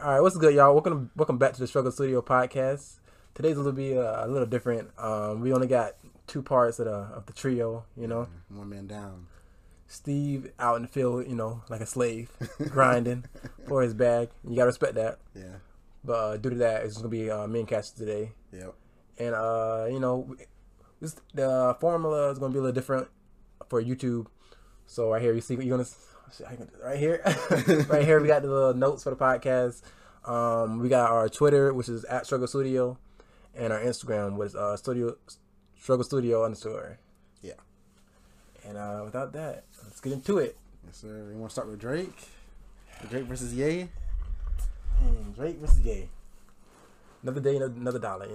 All right, what's good, y'all? Welcome back to the Struggle Studio podcast. Today's a little different. We only got two parts of the trio. One man down. Steve out in the field, like a slave, grinding for his bag. You gotta respect that. Yeah. But due to that, it's gonna be me and Cash today. Yep. And the formula is gonna be a little different for YouTube. So right here, right here, right here, we got the little notes for the podcast. We got our Twitter, which is at Struggle Studio, and our Instagram, which is Struggle Studio _. Yeah. And without that, let's get into it. Yes, sir. You want to start with Drake? Drake versus Ye? Drake versus Ye. Another day, another dollar.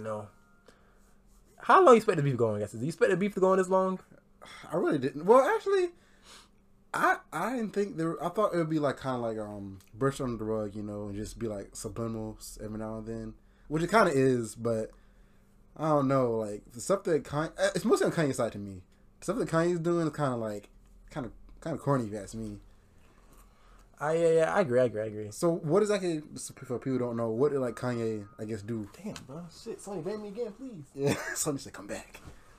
How long you expect the beef going? I guess. Do you expect the beef to go on this long? I really didn't. Well, actually, I didn't think there. I thought it would be like kind of like brush under the rug, and just be like subliminals every now and then, which it kind of is. But I don't know, like the stuff that it's mostly on Kanye's side to me. The stuff that Kanye's doing is kind of corny if you ask me. I agree. So what exactly, for people who don't know, what did like Kanye, I guess, do? Damn, bro, shit, Sony, ban me again, please. Yeah, Sony said come back.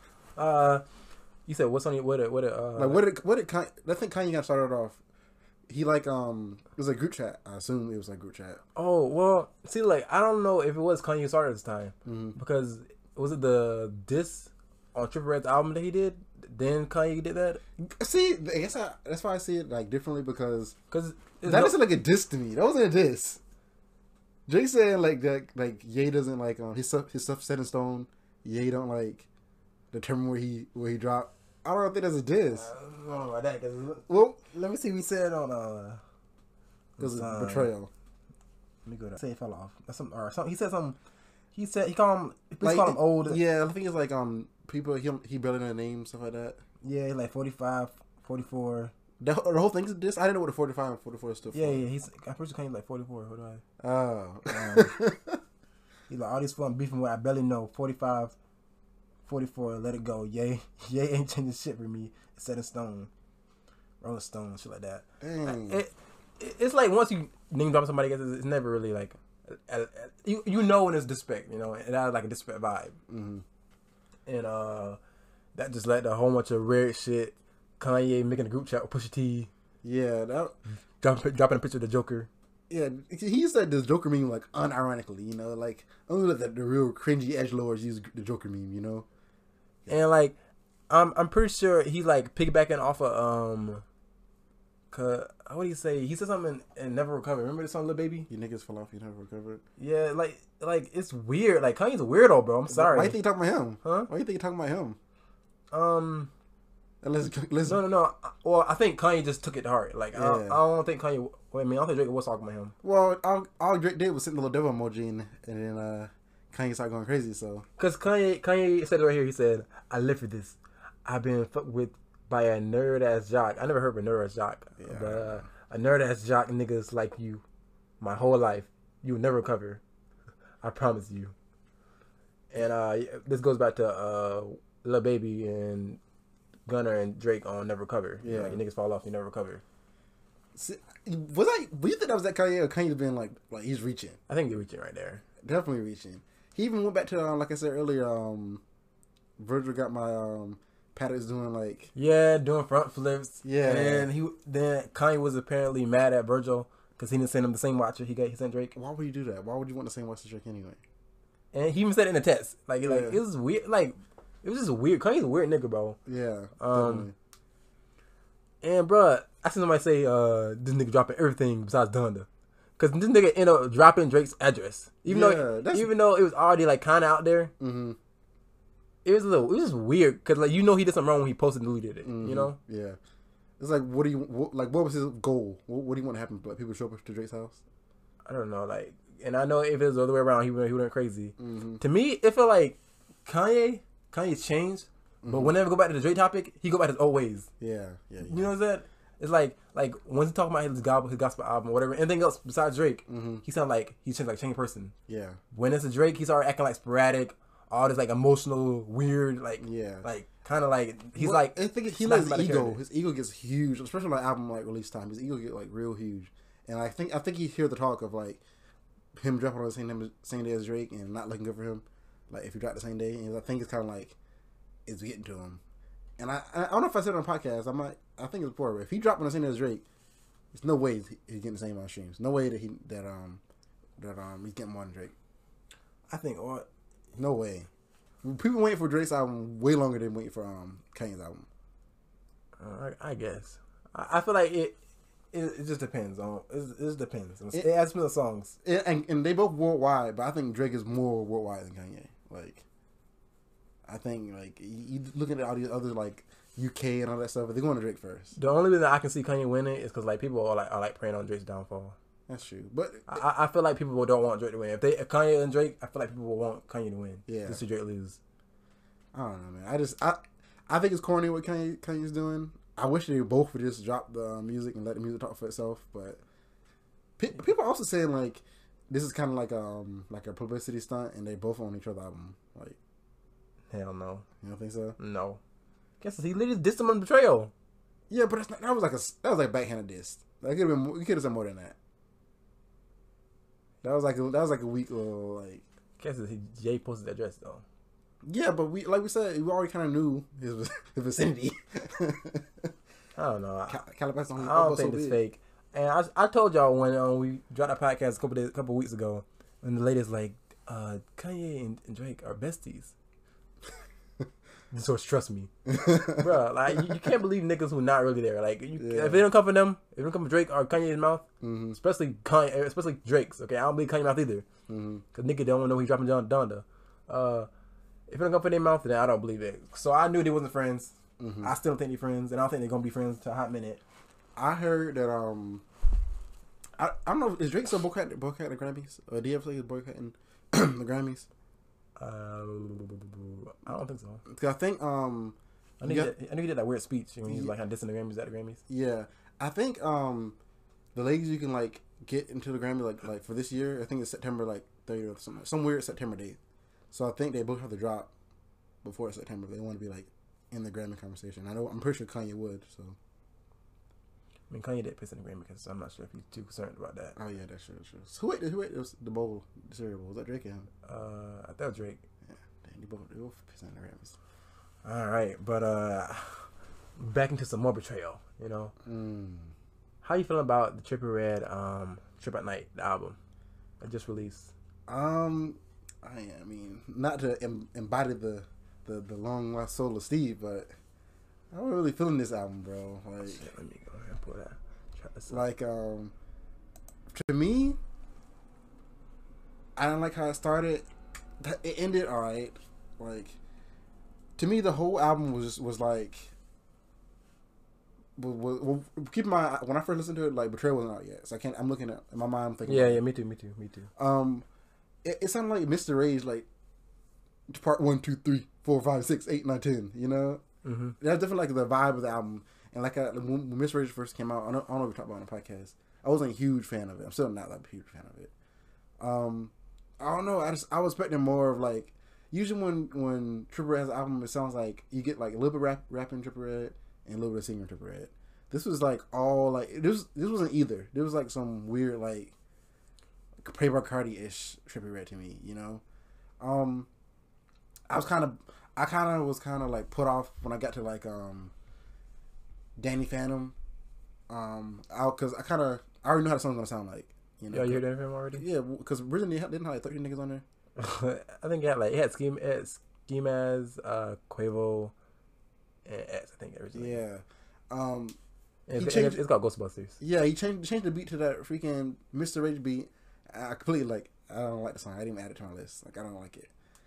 You said what's on your what did Kanye, I think Kanye got started off. He it was a group chat. I assume it was like group chat. Oh well, see, like I don't know if it was Kanye who started this time because was it the diss on Triple Red's album that he did? Then Kanye did that. See, I guess that's why I see it like differently because that isn't like a diss to me. That wasn't a diss. Jay saying like that, like Ye doesn't like his stuff set in stone. Ye don't like determine where he dropped. I don't think that's a diss. I don't know about that. Well, let me see. We said on it was a betrayal. Let me go. Say it fell off. That's something. He said something. He said he called him old. Yeah, I think it's like people he barely know their names, stuff like that. Yeah, like 45, 44. The whole thing is this. I didn't know what the 45 and 44 stood for. Yeah. I'm pretty sure Kanye's like 44. What do I? Oh. He's like all these fun beefing with I barely know 45, 44. Let it go. Ye ain't changing shit for me. It's set in stone. Rolling Stone, shit like that. Dang. It's like once you name drop somebody, it's never really like you know when it's disrespect. It has like a disrespect vibe. Mm-hmm. And that just led to a whole bunch of weird shit. Kanye making a group chat with Pusha T. Yeah, dropping a picture of the Joker. Yeah, he said this Joker meme like unironically, like only the real cringy edgelords use the Joker meme, Yeah. And like, I'm pretty sure he's like piggybacking off of what do you say? He said something and Never Recover. Remember the song Lil Baby? You niggas fell off, you never recovered. Yeah, like it's weird. Like Kanye's a weirdo, bro. I'm sorry. Why you think you're talking about him? Huh? Why you think you're talking about him? Let's No. Well, I think Kanye just took it to heart. Like I don't think Kanye. I don't think Drake was talking about him. Well, all Drake did was send the little devil emoji and then Kanye started going crazy. So because Kanye said it right here. He said, "I live for this. I've been fucked with by a nerd ass jock. I never heard of a nerd ass jock, but a nerd ass jock niggas like you, my whole life. You will never recover. I promise you." And this goes back to Lil Baby and Gunner and Drake on Never Recover. Yeah, like, niggas fall off, you never recover. See, do you think that was that Kanye, or Kanye's been like he's reaching? I think they're reaching right there. Definitely reaching. He even went back to like I said earlier. Virgil got my Paddocks doing front flips. Yeah, and then Kanye was apparently mad at Virgil because he didn't send him the same watch he sent Drake. Why would you do that? Why would you want the same watch as Drake anyway? And he even said it in the text. Like it was weird. Like it was just weird. Kanye's a weird nigga, bro. Yeah. Definitely. And bro, I seen somebody say this nigga dropping everything besides Donda. Cause this nigga ended up dropping Drake's address, even though it was already like kind of out there. Mm-hmm. It was just weird, cause like he did something wrong when he posted and deleted it. Mm-hmm. Yeah, it's like what was his goal? What do you want to happen? Like people show up to Drake's house? I don't know, like, and I know if it was the other way around, he went crazy. Mm-hmm. To me, it felt like Kanye's changed, but whenever go back to the Drake topic, he go back to his old ways. Yeah. You know what I'm saying? It's like when he talking about his gospel album or whatever, anything else besides Drake, he sound like he's changed, like changed person. Yeah. When it's a Drake, he started acting like sporadic, all this like emotional, weird, like kind of like he's like. I think he lets his ego. His ego gets huge, especially like album like release time. His ego get like real huge, and I think he hear the talk of like him dropping on the same day as Drake and not looking good for him. Like if he dropped the same day, and I think it's kind of like it's getting to him. And I don't know if I said it on the podcast. I think it's before. But if he dropped on the same day as Drake, there's no way he's getting the same amount of streams. No way that he's getting more than Drake. I think what? No way. People waiting for Drake's album way longer than waiting for Kanye's album. I guess. I feel like it just depends on. It just depends. It adds to the songs. And they both worldwide, but I think Drake is more worldwide than Kanye. Like, I think like you looking at all these other like UK and all that stuff, but they're going to Drake first. The only reason I can see Kanye winning is because like people are like praying on Drake's downfall. That's true, but I feel like people don't want Drake to win. If Kanye and Drake, I feel like people will want Kanye to win. Yeah, just to Drake lose. I don't know, man. I think it's corny what Kanye's doing. I wish they both would just drop the music and let the music talk for itself. But people are also saying like this is kind of like a publicity stunt, and they both own each other's album. Like, hell no. You don't think so? No. Guess he literally dissed him on Betrayal. Yeah, but that was like backhanded diss. Like you could have said more than that. That was like a weak little like. Guess Jay posted that dress though. Yeah, but we said we already kind of knew his vicinity. I don't know. Calabasas I don't think it's fake. And I told y'all when we dropped that podcast a couple weeks ago, and the ladies like Kanye and Drake are besties. This source trust me, bro. Like you can't believe niggas who not really there. Like if they don't come from them, if they don't come from Drake or Kanye's mouth, especially Drake's. Okay, I don't believe Kanye's mouth either, because nigga don't know he's dropping Donda. If it don't come from their mouth, then I don't believe it. So I knew they wasn't friends. I still don't think they're friends, and I don't think they're gonna be friends to a hot minute. I heard that I don't know, is Drake still boycotting the Grammys? Or do you ever say he's boycotting the Grammys? I don't think so. Because I think I knew he did that weird speech when he was like dissing the Grammys at the Grammys. Yeah, I think the ladies you can like get into the Grammy like for this year. I think it's September like 30th or something, some weird September date. So I think they both have to drop before September. They want to be like in the Grammy conversation. I'm pretty sure Kanye would. So I mean, Kanye did piss in the Grammy because I'm not sure if he's too concerned about that. Oh yeah, that's true. So who ate it was the bowl, the cereal bowl? Was that Drake and him? I thought Drake. Yeah, they both pissing in the Grammys. All right, but back into some more Betrayal. You know, how you feeling about the Trippie Redd Trip at Night, the album that just released? I mean, not to embody the long lost soul of Steve, but I'm really feeling this album, bro. Like, shit, let me go ahead and pull that. Like, to me, I don't like how it started. It ended alright. Like, to me, the whole album was like. Well, keep in mind when I first listened to it, like Betrayal wasn't out yet, so I'm looking at in my mind. I'm thinking, yeah, me too. It sounded like Mr. Rage, like part 1, 2, 3, 4, 5, 6, 8, 9, 10. You know, that's definitely like the vibe of the album. And like when Mr. Rage first came out, I don't know if we talked about it on the podcast. I wasn't a huge fan of it. I'm still not like a huge fan of it. I don't know. I was expecting more of like usually when Trippie Redd has an album, it sounds like you get like a little bit rapping Trippie Redd and a little bit of singing Trippie Redd. This was like all like this wasn't either. There was like some weird like Playboy Cardi-ish Trippie Redd to me, you know. I kind of was like put off when I got to like Danny Phantom, because I already know how the song's gonna sound like, you know. Yeah, you heard Danny Phantom already? Yeah, because originally didn't have like 30 niggas on there. I think it had Ski Mask, Quavo, and X. I think originally. Yeah. It's got Ghostbusters. Yeah, he changed the beat to that freaking Mr. Rage beat. I completely I don't like the song. I didn't even add it to my list. Like, I don't like it.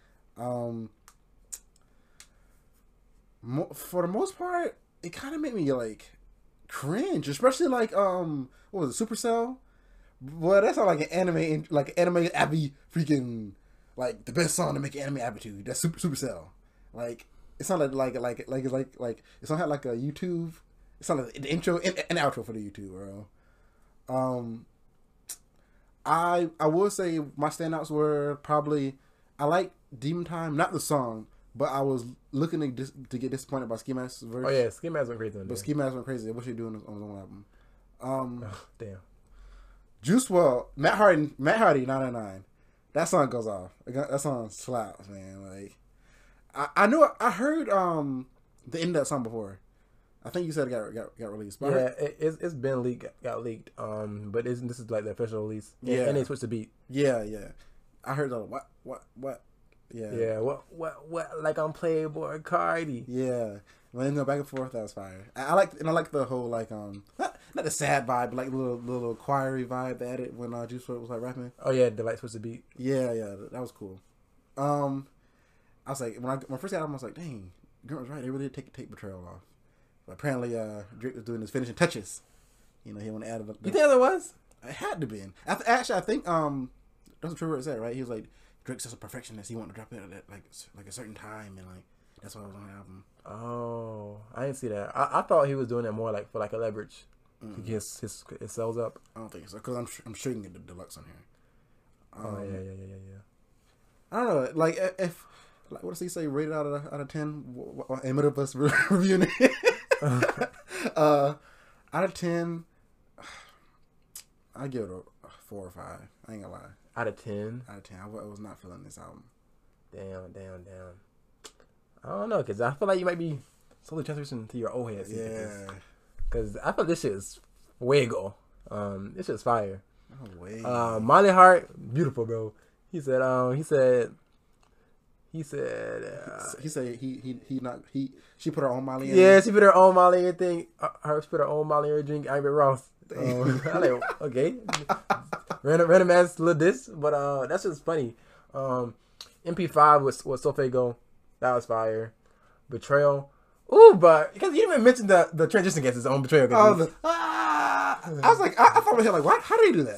For the most part, it kind of made me like cringe, especially like what was it, Supercell? Well, that's not like an anime Abby freaking like the best song to make an anime Abby to. That's Supercell. Like, it's not like it's not like a YouTube. It's not like the intro and outro for the YouTube, bro. I will say my standouts were probably I like Demon Time, not the song, but I was looking to get disappointed by Ski Mask's verse. Oh yeah, Ski Mask went crazy. But Ski Mask went crazy. What she doing on his own album? Damn. Juice WRLD, Matt Hardy, 999. That song goes off. That song slaps, man. Like, I heard the end of that song before. I think you said it got released. But yeah, it's been leaked, got leaked. But this is like the official release. Yeah, and they switched the beat. Yeah. I heard that. What? Yeah. What? Like I'm Playboy Cardi. Yeah. When they go back and forth, that was fire. I like the whole like not the sad vibe, but like little choiry vibe they added when Juice WRLD was like rapping. Oh yeah, the light switched the beat. Yeah, that was cool. I was like when I first got album, I was like, dang, girl was right. They really did take Betrayal off. But apparently, Drake was doing his finishing touches. You know, he want to add it. You think that was? It had to be. Actually, I think that's what True Word said, right? He was like, Drake's such a perfectionist. He wanted to drop it at like a certain time, and like that's why it was on the album. Oh, I didn't see that. I thought he was doing that more like for like a leverage to get his sales up. I don't think so because I'm sure you can get the deluxe on here. Oh yeah. I don't know. Like if like what does he say? Rated out of 10. Aim of us reviewing it. Out of 10, I give it a 4 or 5. I ain't gonna lie. Out of 10. Out of 10, I was not feeling this album. Damn. I don't know, cause I feel like you might be slowly transitioning to your old head. Yeah. Cause I feel this shit is fuego. This shit's fire. Oh wait. Molly Hart, beautiful, bro. He said she put her own Molly in. Yeah, she put her own Molly in everything. She put her own Molly in her drink. Ivy Ross. I like, okay. random ass little diss, but that's just funny. MP5 was So Fago. That was fire. Betrayal. Ooh, but because you didn't even mention the transition against his own Betrayal. I was like, I thought in my head, like, what? How did he do that?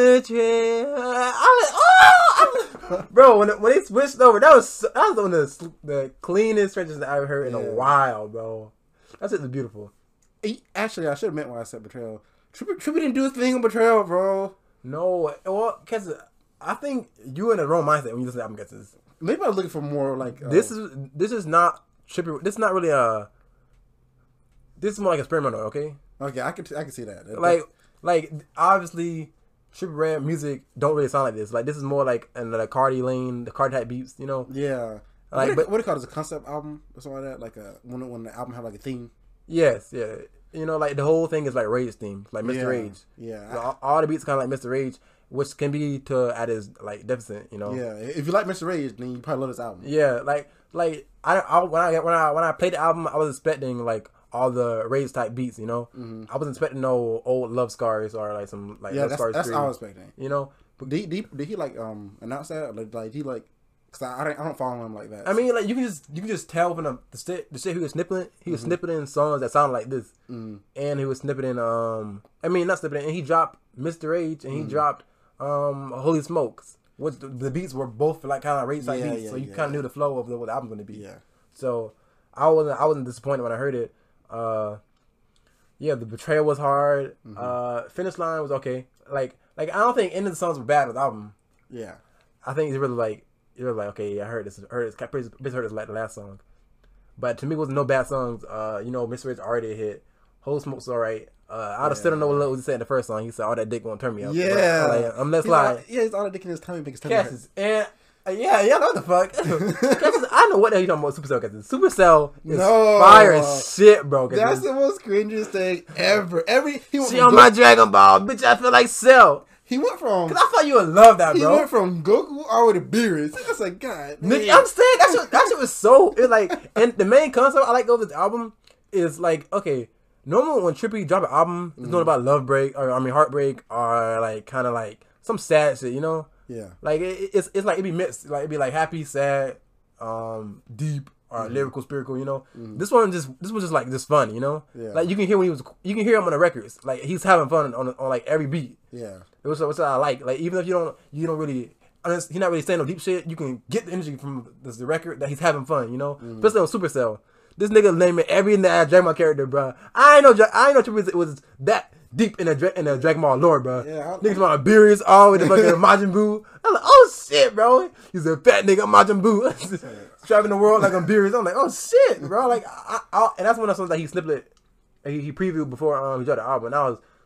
Bro, when they switched over, that was one of the cleanest transitions I ever heard in a while, bro. That's just beautiful. Actually, I should have meant when I said Betrayal. Trippie didn't do a thing on Betrayal, bro. No, well, because I think you in the wrong mindset when you listen to album guesses. Maybe I was looking for more like this is not Trippie. This is not really this is more like experimental. Okay. Okay, I can see that. Like obviously, Trippie Redd music don't really sound like this. Like this is more like in the Cardi lane, the Cardi type beats. You know. Yeah. Like, what do you call it? A concept album or something like that? Like when the album have like a theme. Yes. Yeah. You know, like the whole thing is like Rage theme, like Mr. Rage. Yeah. So all the beats kind of like Mr. Rage, which can be to at his like deficit. You know. Yeah. If you like Mr. Rage, then you probably love this album. Yeah. Like when I played the album, I was expecting like all the Rage type beats. You know. Mm-hmm. I wasn't expecting no old Love Scars or like some like Love Scars. That's what I was expecting. You know. But did he like announce that? Like he like. Cause I don't follow him like that. I mean, like you can just tell from the shit he was snipping. He was snipping in songs that sound like this, and he was snipping in I mean not snipping in. And he dropped Mr. Rage and he dropped Holy Smokes, which the beats were both like kind of Rage like beats, so you kind of knew the flow of what the album's gonna be. Yeah. So I wasn't disappointed when I heard it. Yeah, the Betrayal was hard. Finish Line was okay. Like I don't think any of the songs were bad with the album. Yeah. I think it's really like. You're like, okay, I heard this. Heard this like the last song, but to me, it wasn't no bad songs. You know, Mr. Rich already a hit. Whole Smoke's alright. I still don't know what Lil Uzi said in the first song. He said, "All that dick won't turn me up." Yeah, I'm less like, he's all that dick in his tummy because Cassis and yeah, know what the fuck. Cassis, I know what the hell you talking about. Supercell, Cassis. Supercell is fire as shit, bro. Cassis. That's the most cringiest thing ever. She on my Dragon Ball, bitch. I feel like Cell. He went from... Because I thought you would love that, bro. He went from Goku all the way to Beerus. I was like, God. Nigga, I'm saying, that shit was so... It's like... And the main concept I like of this album is like, okay, normally when Trippie drop an album, it's not about heartbreak, or like kind of like some sad shit, you know? Yeah. Like, it's like, it'd be mixed. Like, it'd be like happy, sad, deep, or lyrical, spiritual, you know? This was just like, just fun, you know? Yeah. Like, you can hear him on the records. Like, he's having fun on like every beat. Yeah. Which I like. Like, even if you don't really, he's not really saying no deep shit, you can get the energy from the record that he's having fun, you know? Especially on Supercell. This nigga naming every Dragon Ball character, bro. I ain't know Trippie was that deep in the Dragon Ball lore, bro. Yeah, niggas want Beerus all with the fucking Majin Buu. I'm like, oh shit, bro. He's a fat nigga, Majin Buu. Traveling the world like I'm Beerus. I'm like, oh shit, bro. Like, and that's one of the songs that he snipped. He previewed before he dropped the album. And I was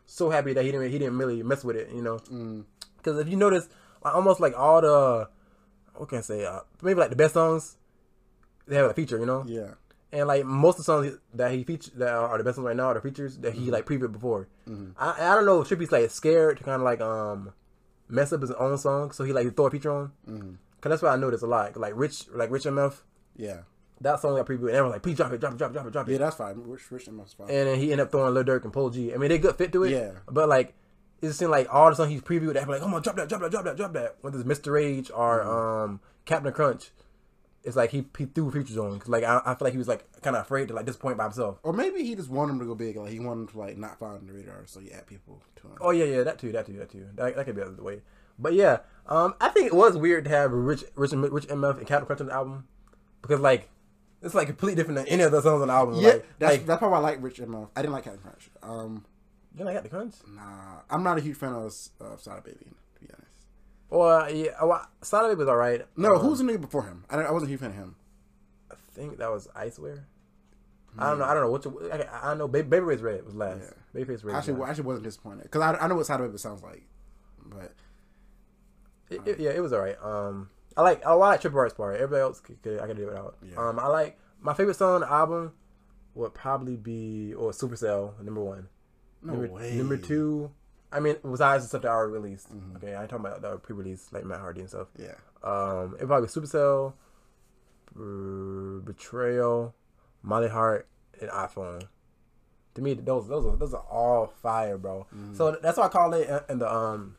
so happy that he didn't really mess with it, you know. Because if you notice, like, almost like all the, what can I say, maybe like the best songs, they have a feature, you know. Yeah. And like most of the songs that he featured that are the best ones right now are the features that he like previewed before. I don't know if Trippy's like scared to kind of like mess up his own song, so he like throw a feature on. Cause that's what I noticed a lot. Like Rich MF. Yeah. That song got previewed, and everyone like, please drop it. Yeah, that's fine. Rich MF's fine. And then he ended up throwing Lil Durk and Polo G. I mean, they good fit to it. Yeah. But like, it just seemed like all the songs he's previewed, they be like, oh my, drop that. Whether it's Mr. Rage or Captain Crunch, it's like he threw features on. Cause like I feel like he was like kind of afraid to like disappoint by himself. Or maybe he just wanted him to go big. Like he wanted him to like not fall on the radar, so he add people to him. Oh yeah, that too. That could be the other way. But yeah, I think it was weird to have Rich MF and Captain Crunch on the album, because like it's like completely different than any of the songs on the album. Yeah, like, that's probably why I like Rich MF. I didn't like Captain Crunch. You didn't like Captain Crunch? Nah, I'm not a huge fan of Sada Baby, to be honest. Well, yeah, Sada Baby was alright. No, who's the nigga before him? I wasn't a huge fan of him. I think that was Icewear. I don't know. I know. Baby Ray's Red was last. Yeah. Babyface Red. Actually wasn't disappointed because I know what Sada Baby sounds like, but it was alright. I like Trippie Hart's part. Everybody else I could do it without. Yeah. I like my favorite song on the album would probably be Supercell #1. No way. Number 2. I mean, besides the stuff that I already released. Okay, I ain't talking about the pre-release like Matt Hardy and stuff. Yeah. It probably Supercell, Betrayal, Molly Hart, and iPhone. To me, those are all fire, bro. So that's why I call it in the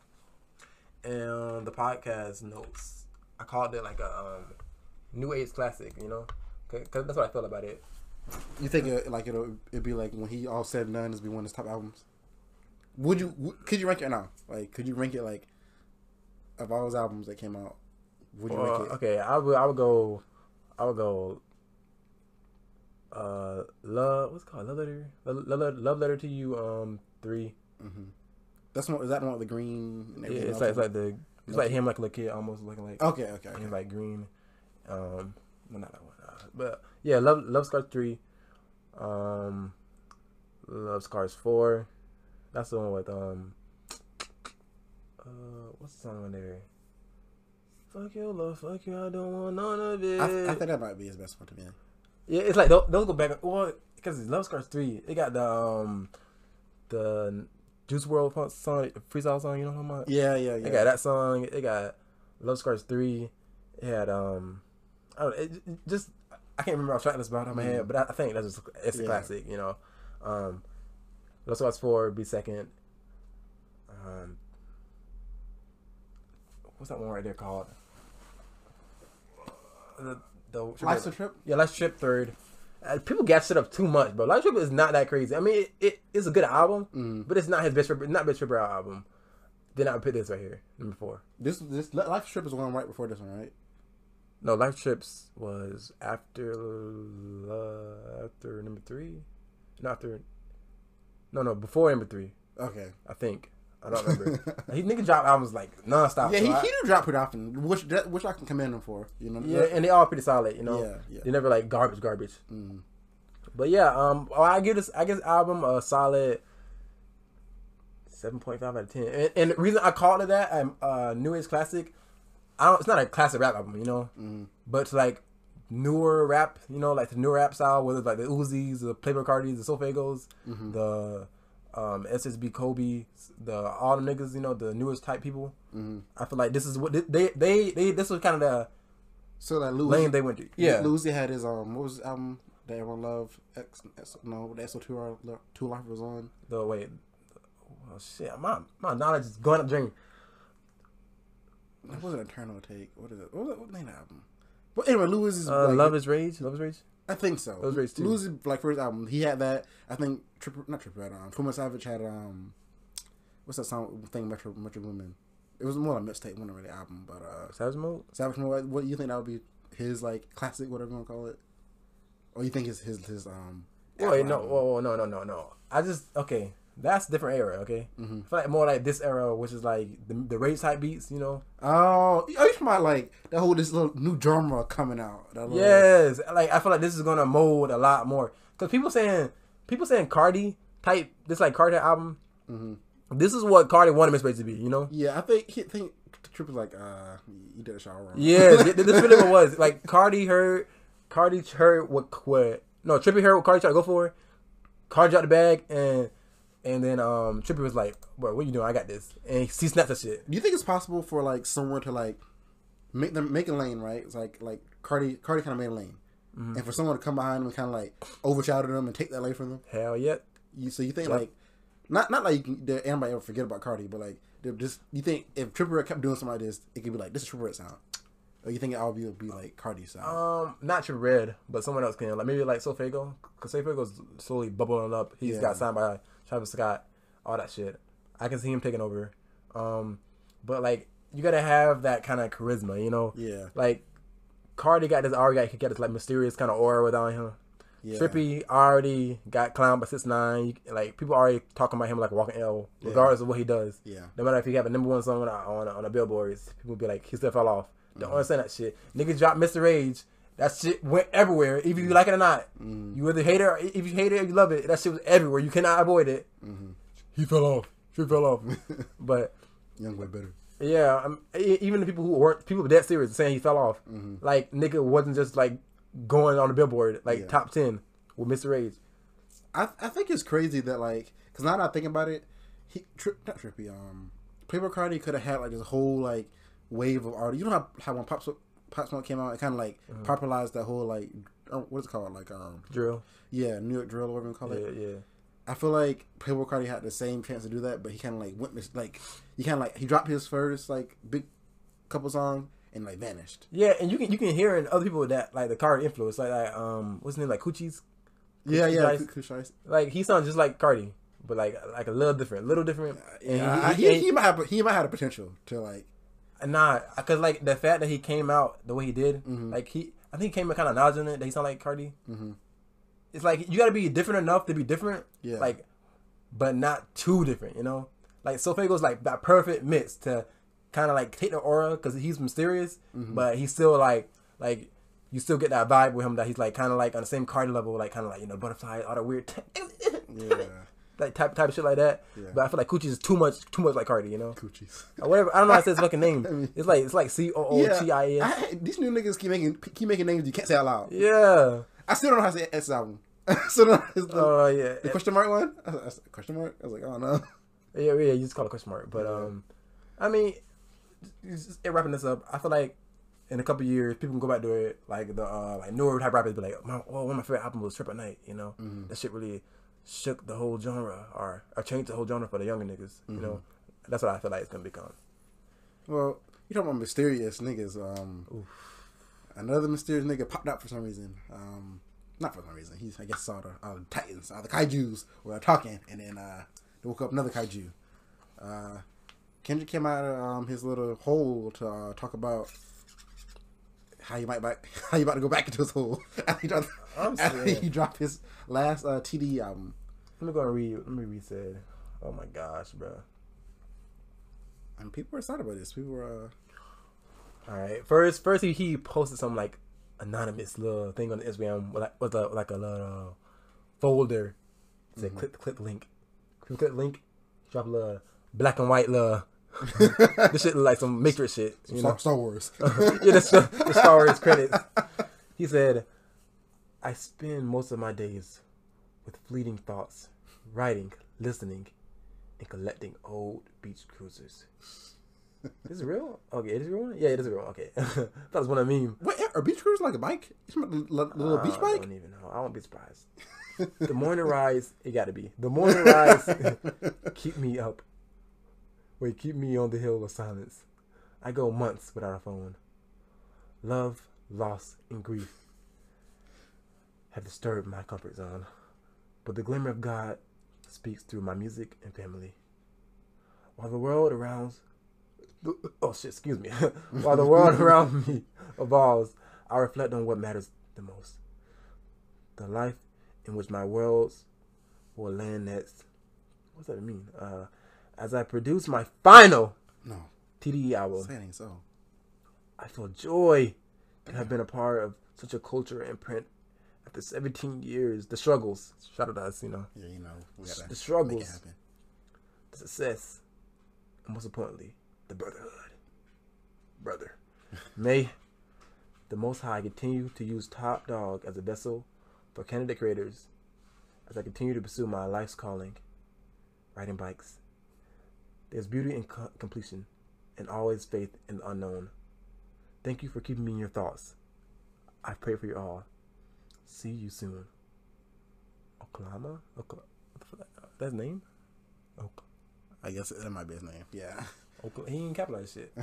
podcast notes. I called it like a new age classic, you know, cause that's what I felt about it. You think it'd be like when he all said and done, it'd be one of his top albums? Could you rank it now? Like, could you rank it like of all his albums that came out? Would you rank it? Okay, I would go. What's it called? Love Letter to You. 3. Is that the one with the green? And it's like him like a little kid almost looking like. Okay. He's like green. No, not that one. But yeah, Love Scars 3. Love Scars 4. That's the one with what's the song on there? Fuck your love, fuck you, I don't want none of it. I think that might be his best one to me. Yeah, it's like those go back. Well, because it's Love Scars 3. It got the Juice WRLD song, freestyle song. You know what I'm talking about? Yeah. It got that song. It got Love Scars 3. It had I don't know. I can't remember. I was trying this about on my head, but I think it's a classic. You know, Love Scars 4 be second. What's that one right there called? Life's a Trip? Yeah, Life's a Trip 3rd. People gas it up too much, bro. Life's a Trip is not that crazy. I mean, it's a good album, but it's not his best Trip album. Then I would put this right here, number 4. This Life's a Trip is the one right before this one, right? No, Life Trips was after number 3. No, before number 3. Okay, I think. I don't remember. He nigga drop albums like nonstop. Yeah, he do drop pretty often, which I can commend him for. You know. Yeah, and they all pretty solid. You know. Yeah. They never like garbage. But yeah, I give this album a solid 7.5 out of 10. And the reason I called it that, New Age Classic, it's not a classic rap album, you know, but it's like newer rap, you know, like the newer rap style, whether it's like the Uzis, the Playboi Cartis, the Sofagos, the SSB Kobe, all the niggas, you know, the newest type people. I feel like this is what they this was kind of the lane they went to. Yeah, Lucy had his what was his album that everyone loved? The SO2 Life was on. My knowledge is going up drain. It wasn't Eternal Take. What is it? What name of the album? But anyway, Lewis is Love is Rage. I think so. Love is Rage too. Lewis like first album. He had that. I think not Triple. 21 Savage had what's that song thing? Metro Woman. It was more like a mixtape, wasn't really an album, but Savage Mode. What do you think that would be his like classic, whatever you want to call it? Or you think it's his Wait, no. That's a different era, okay? I feel like more like this era, which is like the rage type beats, you know? Oh, you talking about like this little new genre coming out. Yes, like I feel like this is gonna mold a lot more. Cause people saying Cardi type, this like Cardi album, Mm-hmm. This is what Cardi wanted Miss Rage to be, you know? Yeah, I think Trip was like, you did a shower wrong. Yeah, this really what it was. Like Cardi heard what no, Trippie heard what Cardi tried to go for. Cardi dropped the bag and then Trippie was like, "Bro, what you doing? I got this." And he snapped that shit. Do you think it's possible for like someone to like make a lane, right? It's like Cardi kind of made a lane, and for someone to come behind them and kind of like overshadow them and take that lane from them? Hell yeah. So you think like not like that anybody ever forget about Cardi, but like just you think if Trippie Redd kept doing something like this, it could be like this is Trippie Redd sound, or you think it all be like Cardi sound? Not Trippie Redd, but someone else can. Like maybe like SoFaygo, because SoFaygo's slowly bubbling up. He's got signed by Travis Scott, all that shit. I can see him taking over. But like you gotta have that kind of charisma, you know? Yeah. Like Cardi got this like mysterious kind of aura without him. Yeah. Trippie already got clowned by 6ix9ine. Like people already talking about him like walking L, regardless of what he does. Yeah. No matter if he have a #1 song on a billboards, people be like he still fell off. Don't understand that shit. Niggas dropped Mr. Rage. That shit went everywhere, if you like it or not. You either hate it or if you hate it or you love it. That shit was everywhere. You cannot avoid it. He fell off. She fell off. But Young way better. Yeah, even the people who weren't dead serious saying he fell off. Like nigga wasn't just like going on the billboard like top 10 with Mr. Rage. I think it's crazy that like because now that I think about it, not Trippie. Playboi Carti could have had like this whole like wave of artists. You know how when Pop Smoke came out, it kind of like popularized that whole like what is it called like drill. Yeah, New York drill or whatever you call it. Yeah. I feel like Playboi Carti had the same chance to do that, but he kind of like went like he dropped his first like big couple song and like vanished. Yeah, and you can hear in other people that like the Carti influence, like what's his name, like Coochie's. Yeah, Coochie Ice. Like he sounds just like Carti, but like a little different. And he might have a potential to like. Nah, because like the fact that he came out the way he did, like I think he came out kind of acknowledging it that he sound like Carti. It's like you got to be different enough to be different, like, but not too different, you know. Like SoFaygo's like that perfect mix to kind of like take the aura because he's mysterious, but he's still like you still get that vibe with him that he's like kind of like on the same Carti level, like kind of like you know butterfly, all that weird, like type of shit like that. Yeah. But I feel like Coochie is too much like Carti, you know. Coochies. Or whatever. I don't know how to say his fucking name. I mean, it's like COOCHIES. These new niggas keep making names you can't say out loud. Yeah. I still don't know how to say this album. So the question mark one? Question mark? I was like, oh no. Yeah, you just call it question mark. But I mean, wrapping this up, I feel like in a couple years people can go back to it like the like newer type rappers be like, one of my favorite albums was Trip at Night, you know. That shit really shook the whole genre or changed the whole genre for the younger niggas, you know. That's what I feel like it's gonna become. Well, you talking about mysterious niggas. Another mysterious nigga popped out for some reason. Not for some reason. I guess saw the Titans, the kaijus were talking, and then they woke up another kaiju. Kendrick came out of his little hole to talk about how you about to go back into his hole after he dropped his last TDE album. Let me read said. Oh my gosh, bro. And people were excited about this. People were. All right. First he posted some like anonymous little thing on Instagram with like a little folder. It said click link. Click link. Drop a little black and white little. This shit look like some Matrix shit. Star Wars. Yeah, the Star Wars credits. He said, "I spend most of my days with fleeting thoughts, writing, listening, and collecting old beach cruisers." This is real? Okay, it is real? Yeah, it is real. Okay. That was what I mean. What, are beach cruisers like a bike? The little beach bike? I don't even know. I won't be surprised. The morning rise, it got to be. The morning rise, keep me up. Wait, keep me on the hill of silence. I go months without a phone. Love, loss, and grief have disturbed my comfort zone. But the glimmer of God speaks through my music and family. While the world around... excuse me. While the world around me evolves, I reflect on what matters the most. The life in which my worlds will land next. What's that mean? As I produce my final TDE album, saying so. I feel joy to have been a part of such a culture and print. After 17 years, the struggles. Shout out to us, you know. Yeah, you know. We gotta the struggles. make it happen. the success, and most importantly, the brotherhood. Brother. May the Most High continue to use Top Dog as a vessel for candidate creators as I continue to pursue my life's calling, riding bikes. There's beauty in completion and always faith in the unknown. Thank you for keeping me in your thoughts. I pray for you all. See you soon. Oklahoma? That's his name? I guess that might be his name. Yeah. He ain't capitalized shit.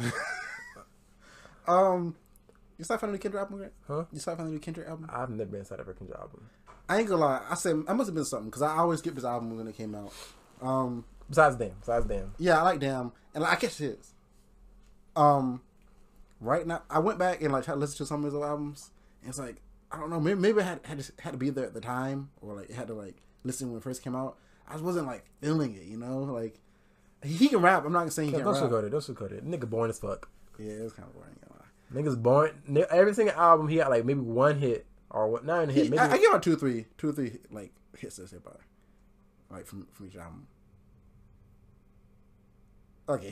You start finding the Kendrick album, right? Huh? You start finding the Kendrick album? I've never been inside of a Kendrick album. I ain't gonna lie. I said I must have been something because I always skip his album when it came out. Besides Damn. Yeah, I like Damn, and I catch his. Right now, I went back and like tried to listen to some of his old albums, and it's like I don't know. Maybe I had to be there at the time, or like had to like listen when it first came out. I wasn't like feeling it, you know. Like he can rap. I'm not saying he can't rap. Don't sugarcoat it. Nigga boring as fuck. Yeah, it was kind of boring. Niggas born. Every single album he had like maybe one hit or what? Not even a hit. Maybe I give out two or three like hits this hit by, like from each album. Okay,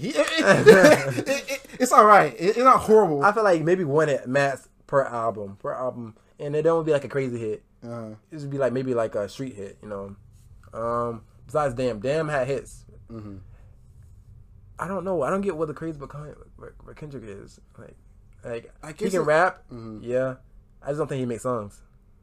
it's all right. It's not horrible. I feel like maybe one hit max per album, and it don't be like a crazy hit. It would be like maybe like a street hit, you know. Besides Damn had hits. Mm-hmm. I don't know. I don't get what the crazy about what Kendrick is like. Like he can rap, yeah. I just don't think he makes songs.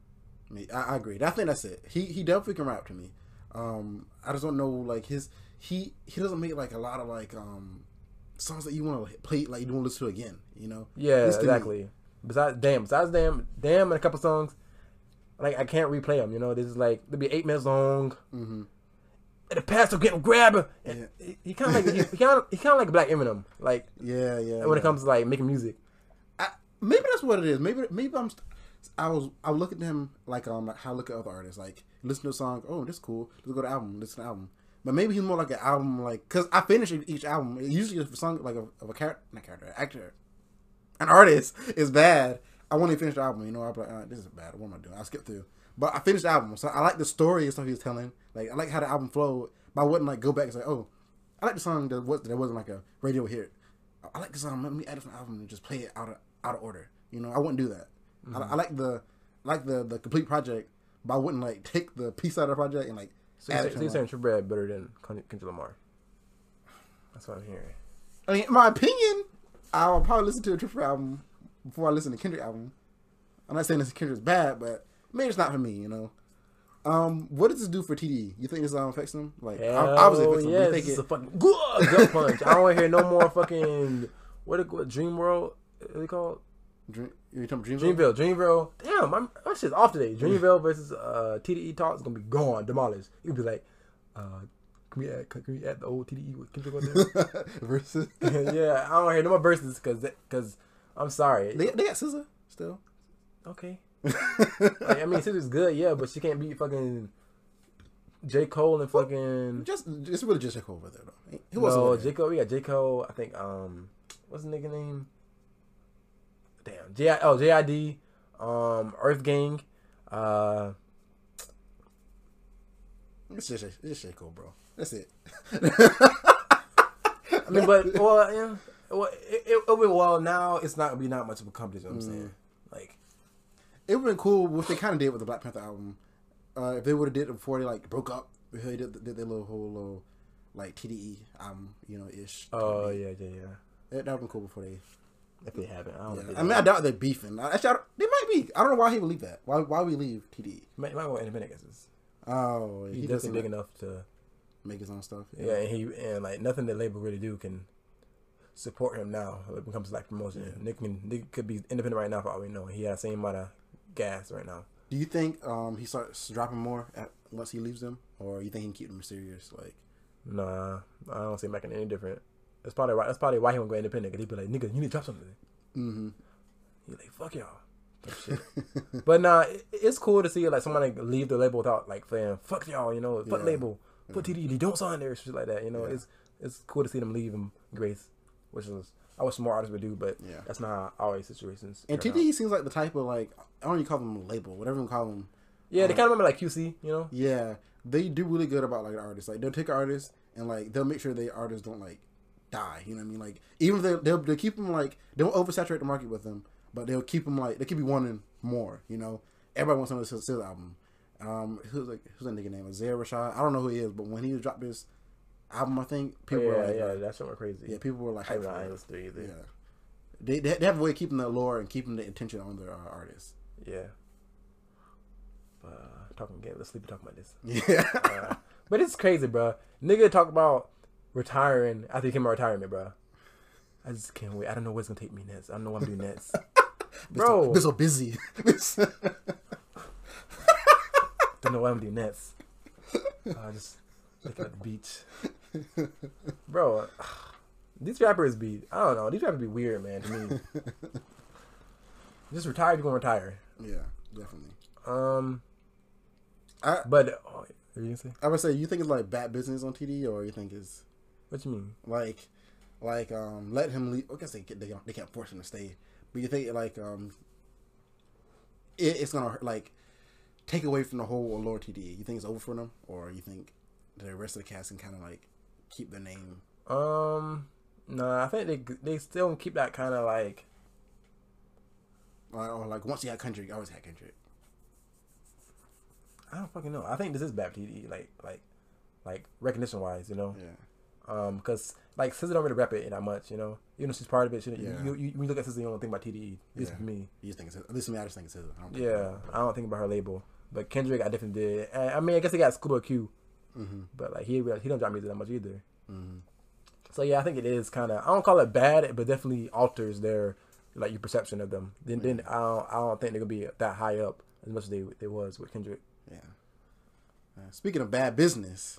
I agree. I think that's it. He definitely can rap to me. I just don't know like he doesn't make like a lot of like songs that you want to play like you want to listen to again. You know? Yeah, exactly. Besides Damn, and a couple songs, like I can't replay them. You know, this is like they'll be 8 minutes long. Mm-hmm. And the pastor getting grab him. And he kind of like he kind of like Black Eminem. Like yeah. When it comes to like making music. Maybe that's what it is. Maybe I look at them like how I look at other artists. Like listen to a song. Oh, this is cool. Let's go to album. Listen to album. But maybe he's more like an album. Like because I finish each album. Usually a song like of a actor, an artist is bad. I want to finish the album. You know, I'm like, this is bad. What am I doing? I skip through. But I finished the album, so I like the story and stuff he was telling. Like I like how the album flowed. But I wouldn't like go back and say, oh, I like the song that wasn't like a radio hit. I like the song. Let me add it to the album and just play it out of order. You know, I wouldn't do that. Mm-hmm. I like the complete project, but I wouldn't like take the piece out of the project and like. So you're saying Triple Red better than Kendrick Lamar? That's what I'm hearing. I mean, in my opinion, I'll probably listen to a Triple album before I listen to Kendrick album. I'm not saying this Kendrick's bad, but maybe it's not for me. You know. What does this do for TDE? You think this affects him? Like, obviously affects him. Yes, this is a fucking gut punch. I don't want to hear no more fucking what Dream World? What they called? You talking Dreamville? Dreamville. Damn, my shit's off today. Dreamville versus TDE talk is gonna be gone, demolished. You'll be like, can we add the old TDE with Kendrick on there? Versus? Yeah, I don't want to hear no more verses because I'm sorry. They got SZA still. Okay. Like, I mean, SZA's good, yeah, but she can't beat fucking J. Cole and fucking. It's really just J. Cole over there though. Who was J. Cole? We got J. Cole. I think what's the nigga name? Damn. JID, Earth Gang. It's just J. Cole, bro. That's it. I mean, but well, yeah. Well, now it's not gonna be not much of a company. You know what I'm saying, like, it would have been cool what they kind of did with the Black Panther album. If they would have did it before they like broke up, before they did their whole like TDE album, you know, ish. Oh yeah. That would have been cool before they. If they haven't, I mean, I doubt they're beefing. Actually, they might be. I don't know why he would leave that. Why we leave TDE? Might go independent guesses. Oh, he doesn't big enough to make his own stuff. Yeah, and like nothing that label really do can support him now when it comes to like promotion. Yeah. Nick could be independent right now for all we know. He has the same amount of gas right now. Do you think he starts dropping more once he leaves them, or you think he can keep them mysterious? Like, nah, I don't see him making any different. That's probably why he won't go independent. Cause he'd be like, nigga, you need to drop something. Mm-hmm. He's like, fuck y'all. Shit. But nah, it's cool to see like somebody leave the label without like saying, fuck y'all, you know, fuck label, put TDE, don't sign there, shit like that. You know, it's cool to see them leave him grace, which is I wish more artists would do, but that's not always situations. And TDE seems like the type of like I don't even call them a label, whatever you call them. Yeah, they kind of remember like QC, you know. Yeah, they do really good about like the artists. Like they'll take an artist and like they'll make sure their artists don't like die. You know what I mean? Like even if they'll keep them like they won't oversaturate the market with them, but they'll keep them like they keep you wanting more. You know, everybody wants to listen to his album. Who's that nigga name? Isaiah Rashad. I don't know who he is, but when he dropped this album, I think people were like, that shit went crazy. Yeah, people were like, hyped for I it. listened to it either. Yeah, they have a way of keeping the allure and keeping the attention on their artists. Yeah. Talking again. Let's sleep and talk about this. Yeah. But it's crazy, bro. Nigga talk about retiring after he came out of retirement, bro. I just can't wait. I don't know what's gonna take me next. I don't know what I'm doing next. Bro. Been so busy. Don't know what I'm doing next. Just looking at the beach. Bro, these rappers be, I don't know, these rappers be weird, man, to me. Just retire if you're gonna retire. Yeah, definitely. But what are you gonna say? I would say, you think it's like bad business on TD, or you think it's what you mean? Like let him leave? I guess they can't force him to stay, but you think like it's gonna like take away from the whole allure TD? You think it's over for them, or you think the rest of the cast can kind of like keep the name? No, I think they still keep that kind of like. Or like once you had Kendrick, I always had Kendrick. I don't fucking know. I think this is bad TD, like recognition wise, you know. Yeah. Because like SZA don't really rap it that much, you know. Even though she's part of it, Yeah. when you look at SZA, you don't think about TDE. This for me. You think it's, at least me, I just think it's SZA. I don't think about her label, but Kendrick, I definitely did. And, I mean, I guess he got Schoolboy Q, but like he don't drop music that much either. Mm-hmm. So yeah, I think it is kind of. I don't call it bad, but definitely alters their like your perception of them. Then I don't think they're gonna be that high up as much as they was with Kendrick. Yeah. Speaking of bad business,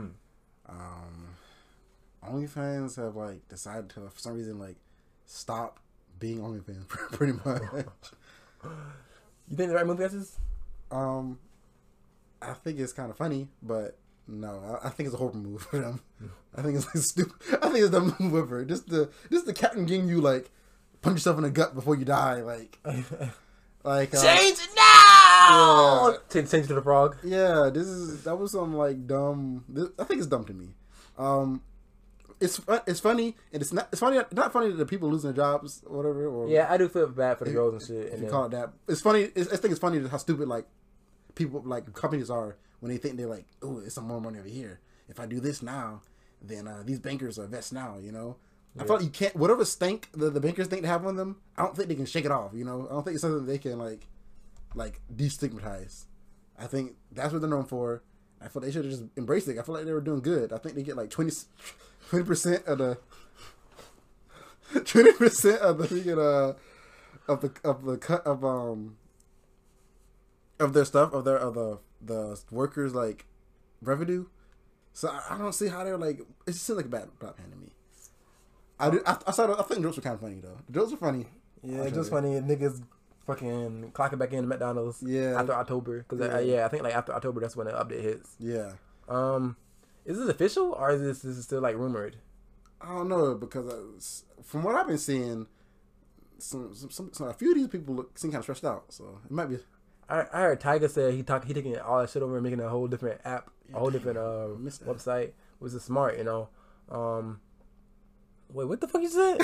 OnlyFans have like decided to, for some reason, like stop being OnlyFans pretty much. You think the right move is? I think it's kind of funny, but no, I think it's a horrible move for them. I think it's like stupid. I think it's the move with her. Just the captain getting you like punch yourself in the gut before you die, like change it now. Yeah. Change to the frog. Yeah, that was some like dumb. I think it's dumb to me. It's funny, and it's not funny that the people losing their jobs or whatever. Or yeah, I do feel bad for the girls and shit. If you call it that, it's funny. I think it's funny how stupid like people like companies are when they think they're like, oh, it's some more money over here. If I do this now, then these bankers are vets now. You know, I thought you can't. Whatever stank the bankers think they have on them, I don't think they can shake it off. You know, I don't think it's something they can like destigmatize. I think that's what they're known for. I feel they should have just embraced it. I feel like they were doing good. I think they get like 20% of the 20% of the of the cut of their stuff of the workers like revenue. So I don't see how they're like. It just seems like a bad plan to me. I think jokes were kind of funny though. The jokes were funny. Yeah, it's just funny. Niggas fucking clocking back in McDonald's. Yeah. After October, because I think like after October, that's when the update hits. Yeah. Is this official or is this still like rumored? I don't know, because from what I've been seeing, a few of these people seem kind of stressed out. So it might be. I heard Tiger said he taking all that shit over and making a whole different app, a whole different website. Was it smart, you know? Wait, what the fuck you said?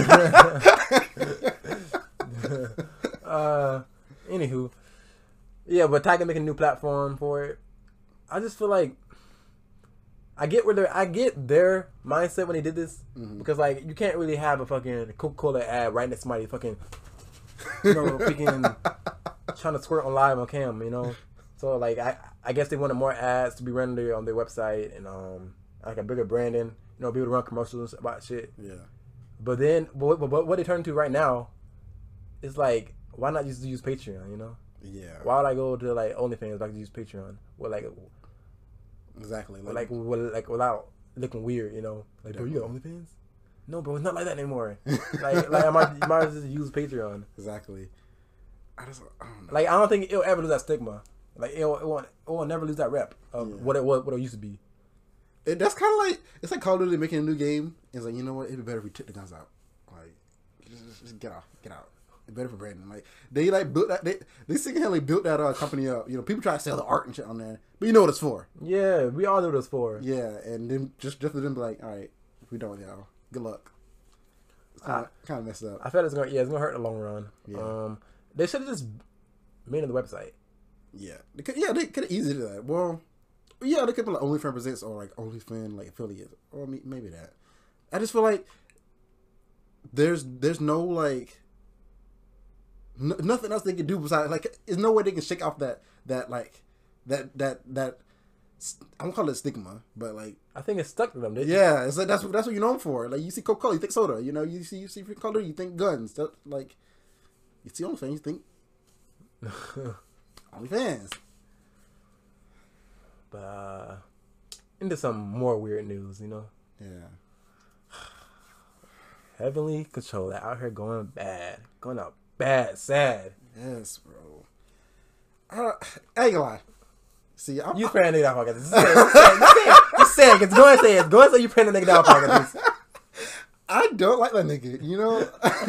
Anywho, yeah, but Tiger making a new platform for it. I just feel like I get their mindset when they did this, because like you can't really have a fucking Coca-Cola ad right next to somebody fucking, you know, freaking trying to squirt on live on cam, you know. So like I guess they wanted more ads to be rendered on their website and like a bigger branding, you know, be able to run commercials about shit. Yeah. But then what they turn to right now is like, why not just use Patreon, you know? Yeah. Why would I go to like OnlyFans if I could use Patreon? Well, like exactly. Like without looking weird, you know? Like, bro, you got OnlyFans? No, bro, it's not like that anymore. like I might as well just use Patreon. Exactly. I don't know. Like I don't think it'll ever lose that stigma. Like it won't never lose that rep of what it used to be. That's kind of like, it's like Call of Duty making a new game. It's like, you know what? It'd be better if we took the guns out. Like, just get out. better for Brandon. Like they like built that they single-handedly built that company up. You know, people try to sell the art and shit on there, but you know what it's for. Yeah, we all know what it's for. Yeah, and then just for them to be like, all right, we done with y'all. Good luck. It's kind of messed up. I feel it's gonna hurt in the long run. Yeah. They should have just made the website. Yeah, they could have easily did that. Well, yeah, they could put like OnlyFans Presents or like OnlyFans like affiliates or maybe that. I just feel like there's no like nothing else they can do besides like there's no way they can shake off that I won't call it stigma, but like I think it's stuck to them. Yeah, it's like that's what you're known for. Like you see Coca-Cola, you think soda. You know, you see Coca-Cola, you think guns. That, like you see OnlyFans, you think OnlyFans. But into some more weird news, you know. Yeah. Heavenly Controller out here going out bad, sad. Yes, bro. I ain't gonna lie. See, you praying nigga down pocket. Just say it. Go ahead and say it. Go ahead and say you praying the nigga down pocket. I don't like that nigga. You know.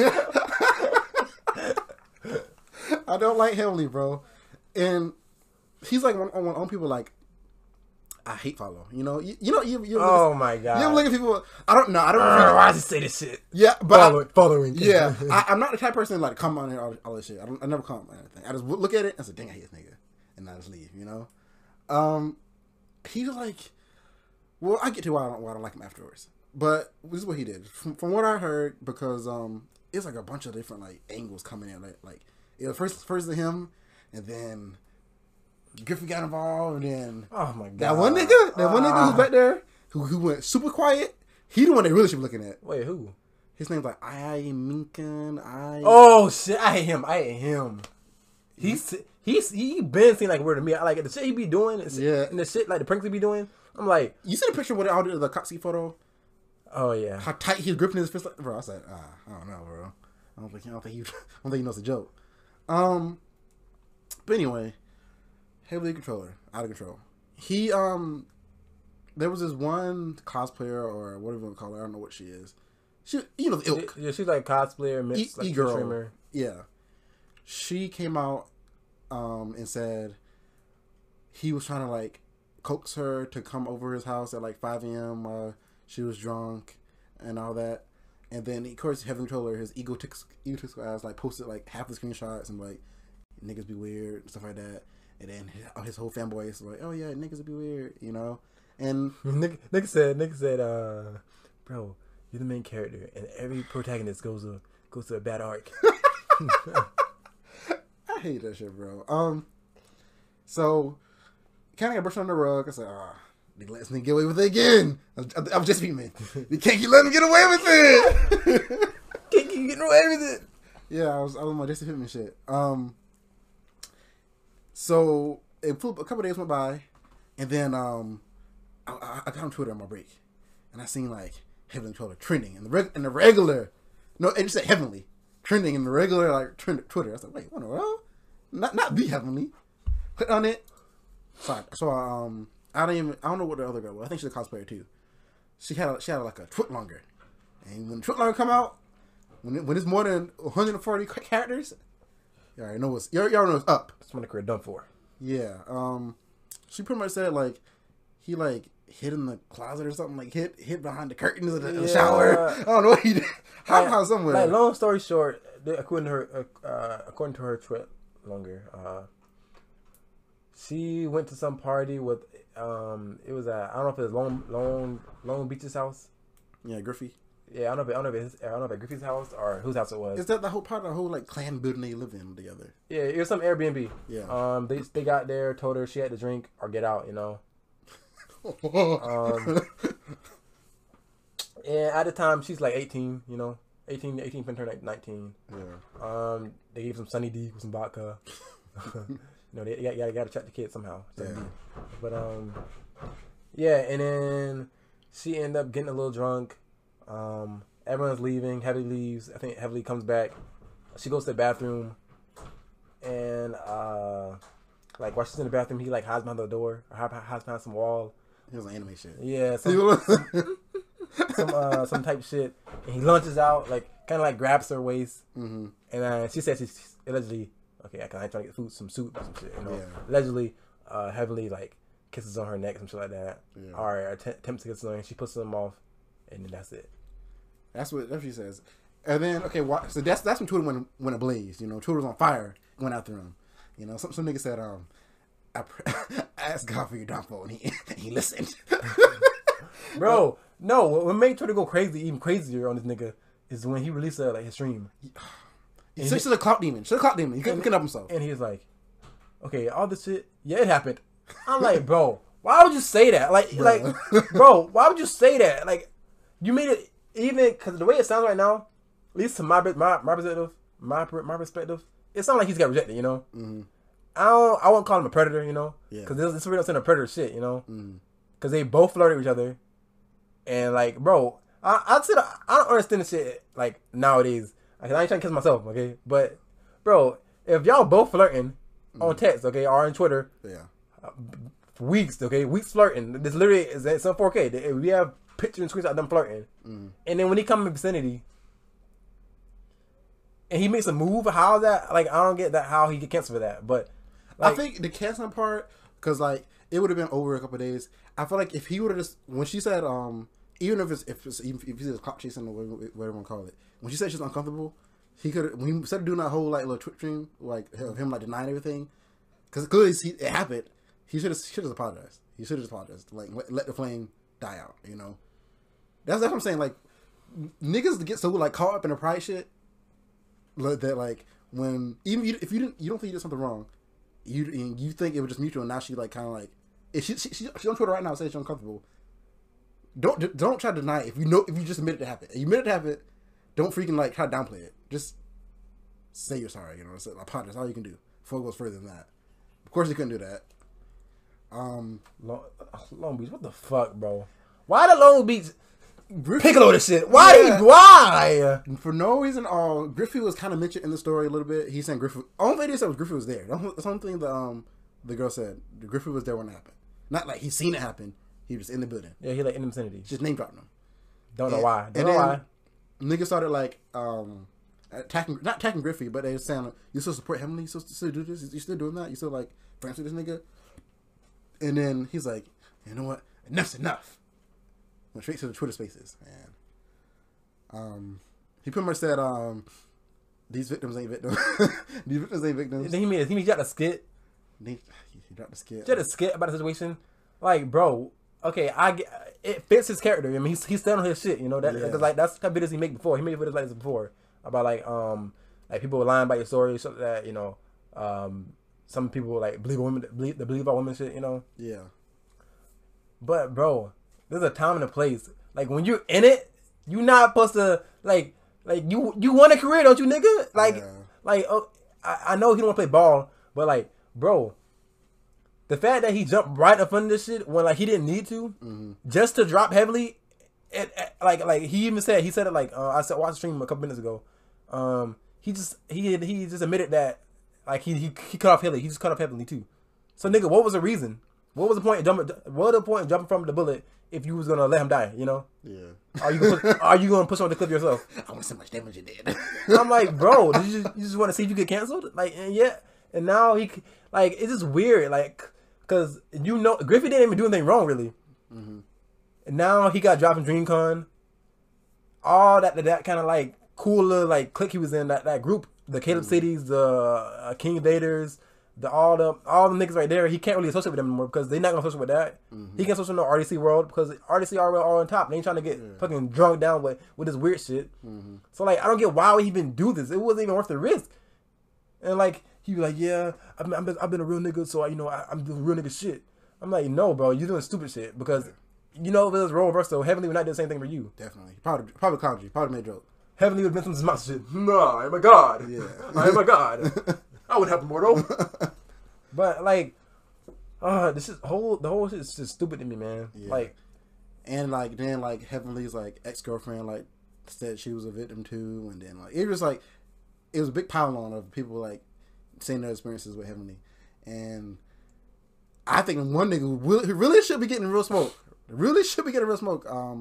I don't like Heavenly, bro, and he's like on people like. I hate follow. You know, you oh my god! You ever look at people? I don't know. Why does he say this shit? Yeah, but following. Yeah, I'm not the type of person to like comment on it all this shit. I never comment on anything. I just look at it and say, "Dang, I hate this nigga," and I just leave. You know, he's like, well, I get to why I don't like him afterwards. But this is what he did. From what I heard, because it's like a bunch of different like angles coming in. Like it was first to him, and then. Griffin got involved, and then oh my god, that one nigga who's back there who went super quiet. He the one they really should be looking at. Wait, who? His name's like I Minkin. Oh shit, I hate him. He been seen like weird to me. I like the shit he be doing. And the shit like the pranks he be doing. I'm like, you see the picture with all the Coxie photo? Oh yeah, how tight he's gripping his fist. Like, bro, I said, I don't know, bro. I don't think he knows a joke. But anyway. Heavily Controller, out of control. He there was this one cosplayer or whatever you want to call her. I don't know what she is. She, you know, the ilk. Yeah, she's like cosplayer, mixed like e-girl. Streamer. Yeah, she came out and said he was trying to like coax her to come over his house at like 5 a.m. She was drunk and all that. And then of course Heavenly Controller, his egotistical ass, like posted like half the screenshots and like niggas be weird and stuff like that. And then his whole fanboy is like, oh yeah, niggas would be weird, you know? And nigga said, bro, you're the main character, and every protagonist goes to a bad arc. I hate that shit, bro. So kind of got brushed under the rug. I said, they let this nigga get away with it again. I'm just being man. You can't keep letting him get away with it. Can't keep getting away with it. Yeah, I was on my Justin Pittman shit. So a couple days went by, and then I got on Twitter on my break, and I seen like Heavenly Controller trending in the regular, no, it just said Heavenly trending in the regular like Twitter. I was like, wait, what in the world? Not the Heavenly. Clicked on it. So I don't know what the other girl was. I think she's a cosplayer too. She had like a twit longer, and when the twit longer come out, when it's more than 140 characters. You already know what's up. That's when the career done for. Yeah. She pretty much said like he like hid in the closet or something, like hid behind the curtains of the shower. I don't know what he did. How somewhere. Like long story short, according to her tweet longer, she went to some party with it was I don't know if it was Long Beach's house. Yeah, Griffey. Yeah, I don't know if it's Griffey's house or whose house it was. Is that the whole part of the whole like clan building they live in together? Yeah, it was some Airbnb. Yeah. They got there, told her she had to drink or get out, you know. And at the time she's like 18, you know. 18 finna turn like 19. Yeah. They gave some Sunny D with some vodka. You know, they gotta check the kids somehow. Yeah. But yeah, and then she ended up getting a little drunk. Everyone's leaving. Heavily leaves. I think Heavily comes back. She goes to the bathroom, and like while she's in the bathroom, he like hides behind the door or hides behind some wall. He was an anime shit. Yeah, some type of shit. And he lunges out like kind of like grabs her waist, Mm-hmm. and she said she's allegedly okay. I trying to get some soup or some shit. You know, Yeah. allegedly, heavily like kisses on her neck, some shit like that. Yeah. Or attempts to kiss on her. She pushes him off, and then that's it. That's what she says. And then so that's when Twitter went ablaze. You know, Twitter was on fire. Went after him. You know, some nigga said, I asked God for your downfall, and he listened. Bro, no, what made Twitter go crazy, even crazier on this nigga, is when he released his stream. He's a clout demon. He couldn't help himself. And he was like, okay, all this shit, yeah, it happened. I'm like, bro, why would you say that? Bro, why would you say that? Like, you made it, even, because the way it sounds right now, at least to my perspective, it sounds like he's got rejected, you know? Mm-hmm. I won't call him a predator, you know? Yeah. Because this really not a predator shit, you know? Mm-hmm. Because they both flirted with each other. And, like, bro, I don't understand this shit, like, nowadays. Like, I ain't trying to kiss myself, okay? But, bro, if y'all both flirting on text, okay, or on Twitter, yeah, for weeks, okay, weeks flirting. This literally is at some 4K. We have pictures and screenshots of them flirting. And then when he come in the vicinity, and he makes a move, how is that? Like, I don't get that, how he get canceled for that. But, like, I think the canceling part, because, like, it would have been over a couple of days. I feel like if he would have just, when she said, even if he's clout chasing or whatever you want to call it, when she said she's uncomfortable, he could, when he started doing that whole, like, little Twitch stream, like, of him, like, denying everything, because clearly it happened, he should have apologized. He should have apologized. Like, let the flame die out, you know? That's what I'm saying. Like, niggas get so, like, caught up in the pride shit that, like, when, even if you don't think you did something wrong, you think it was just mutual, and now she, like, kind of, like, if she on Twitter right now saying she's uncomfortable, don't try to deny it. If you just admit it to happen. If you admit it to happen, don't freaking, like, try to downplay it. Just say you're sorry, you know? So, apologize. All you can do before it goes further than that. Of course you couldn't do that. Long Beach, what the fuck, bro? Why the Long Beach Piccolo this shit? Why? For no reason, Griffey was kind of mentioned in the story a little bit. He's saying Griffey. Only thing they said was Griffey was there. That's the only thing the girl said. Griffey was there when it happened. Not like he's seen it happen. He was in the building. Yeah, he like in the vicinity. Just name dropping him. Don't know why. Niggas started like not attacking Griffey, but they were saying like, you still support Heavenly, you still do this, you still doing that, you still like friends with this nigga. And then he's like, you know what? Enough's enough. Went straight to the Twitter Spaces, and he pretty much said, these victims ain't victims. These victims ain't victims. Then he dropped a skit. He dropped a skit. He dropped a skit about the situation. Like, bro, okay, it fits his character. I mean, he's standing on his shit, you know. Because like that's the type of videos he made before. He made videos like this before about like people lying about your story, so that, you know, some people like believe all women shit, you know. Yeah. But bro, there's a time and a place. Like when you're in it, you're not supposed to like you want a career, don't you, nigga? Like I know he don't want to play ball, but like, bro, the fact that he jumped right up under this shit when like he didn't need to, just to drop heavily, like he even said it like I watched the stream a couple minutes ago. He just admitted that like he cut off heavily. He just cut off heavily too. So nigga, what was the reason? What was the point of jumping from the bullet if you was gonna let him die? You know? Yeah. Are you gonna push on the cliff yourself? I want so much damage you did. I'm like, bro, you just want to see if you get canceled? Like, and now it's just weird, like, cause you know Griffey didn't even do anything wrong really, and now he got dropped from DreamCon. All that kind of like cooler like clique he was in, that group, the Caleb Cities, the King Vaders. All the niggas right there, he can't really associate with them anymore because they're not gonna associate with that. He can't associate with no RDC world because RDC are all on top. They ain't trying to get fucking drunk down with this weird shit. So like, I don't get why would he even do this. It wasn't even worth the risk. And like, he was like, yeah, I've been a real nigga, so I'm doing real nigga shit. I'm like, no, bro, you're doing stupid shit because you know if it was role reversal, Heavenly would not do the same thing for you. Definitely, probably clowned you, probably made a joke. Heavenly would have been some smart shit. Nah, I'm a god. Yeah, I'm a god. I would have more though. But like, the whole shit is just stupid to me, man. Yeah. Like, and like then like Heavenly's like ex-girlfriend like said she was a victim too, and then like it was a big pile on of people like saying their experiences with Heavenly, and I think one nigga who really should be getting real smoke. His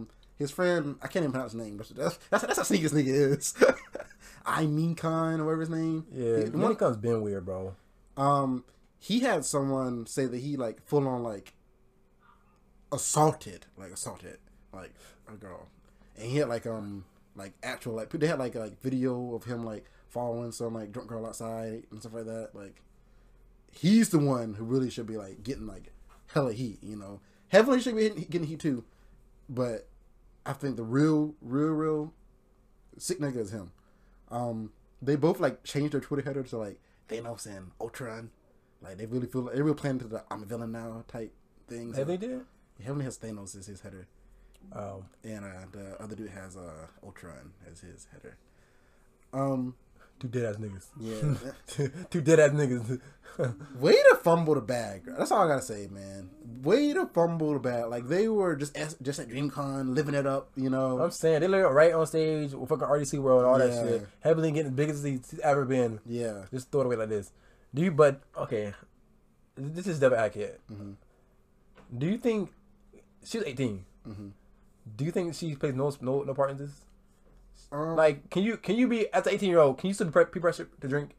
his friend, I can't even pronounce his name, but that's how sneaky this nigga is. I mean Khan or whatever his name. Yeah, Mini Khan's been weird, bro. He had someone say that he like full on like assaulted like a girl, and he had like actual like they had like video of him like following some like drunk girl outside and stuff like that. Like he's the one who really should be like getting like hella heat, you know. Heavily should be getting heat too, but I think the real sick nigga is him. They both like changed their Twitter header to like Thanos and Ultron. Like they really feel like they're really playing to the I'm a villain now type things. Have they did? Heavenly has Thanos as his header. Oh. And the other dude has Ultron as his header. Two dead ass niggas. Yeah. Two dead ass niggas. Way to fumble the bag. That's all I gotta say, man. Way to fumble the bag. Like they were just at DreamCon, living it up, you know. I'm saying they literally right on stage with fucking RDC World and all that shit. Heavily getting as big as he's ever been. Yeah. Just throw it away like this. But okay, this is never accurate. Mm-hmm. Do you think she's 18? Mm-hmm. Do you think she plays no part in this? Like, can you be as an 18-year-old? Can you still be pressured to drink?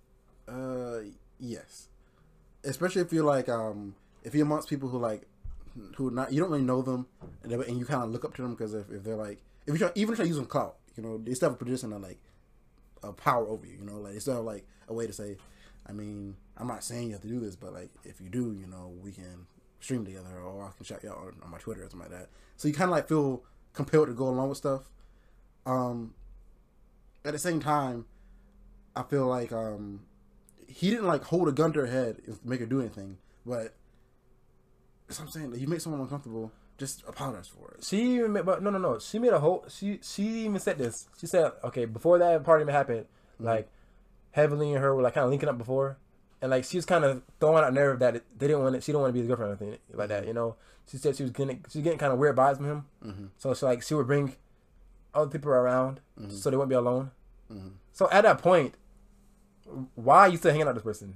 Yes. Especially if you're like if you're amongst people who not you don't really know them and you kind of look up to them because if they're like if you try to use them clout, you know, they still have a position of like a power over you, you know, like they still have like a way to say, I mean, I'm not saying you have to do this, but like if you do, you know, we can stream together or I can shout you out on my Twitter or something like that. So you kind of like feel compelled to go along with stuff. At the same time, I feel like he didn't like hold a gun to her head and make her do anything, but that's what I'm saying. Like, you make someone uncomfortable, just apologize for it. She even made, but no. She made a whole. She even said this. She said, okay, before that party even happened, like Heavenly and her were like kind of linking up before, and like she was kind of throwing out nerve that they didn't want it. She didn't want to be his girlfriend or anything like that. You know, she said she was getting kind of weird vibes from him. Mm-hmm. So she would bring other people around so they wouldn't be alone. Mm-hmm. So at that point, why are you still hanging out with this person?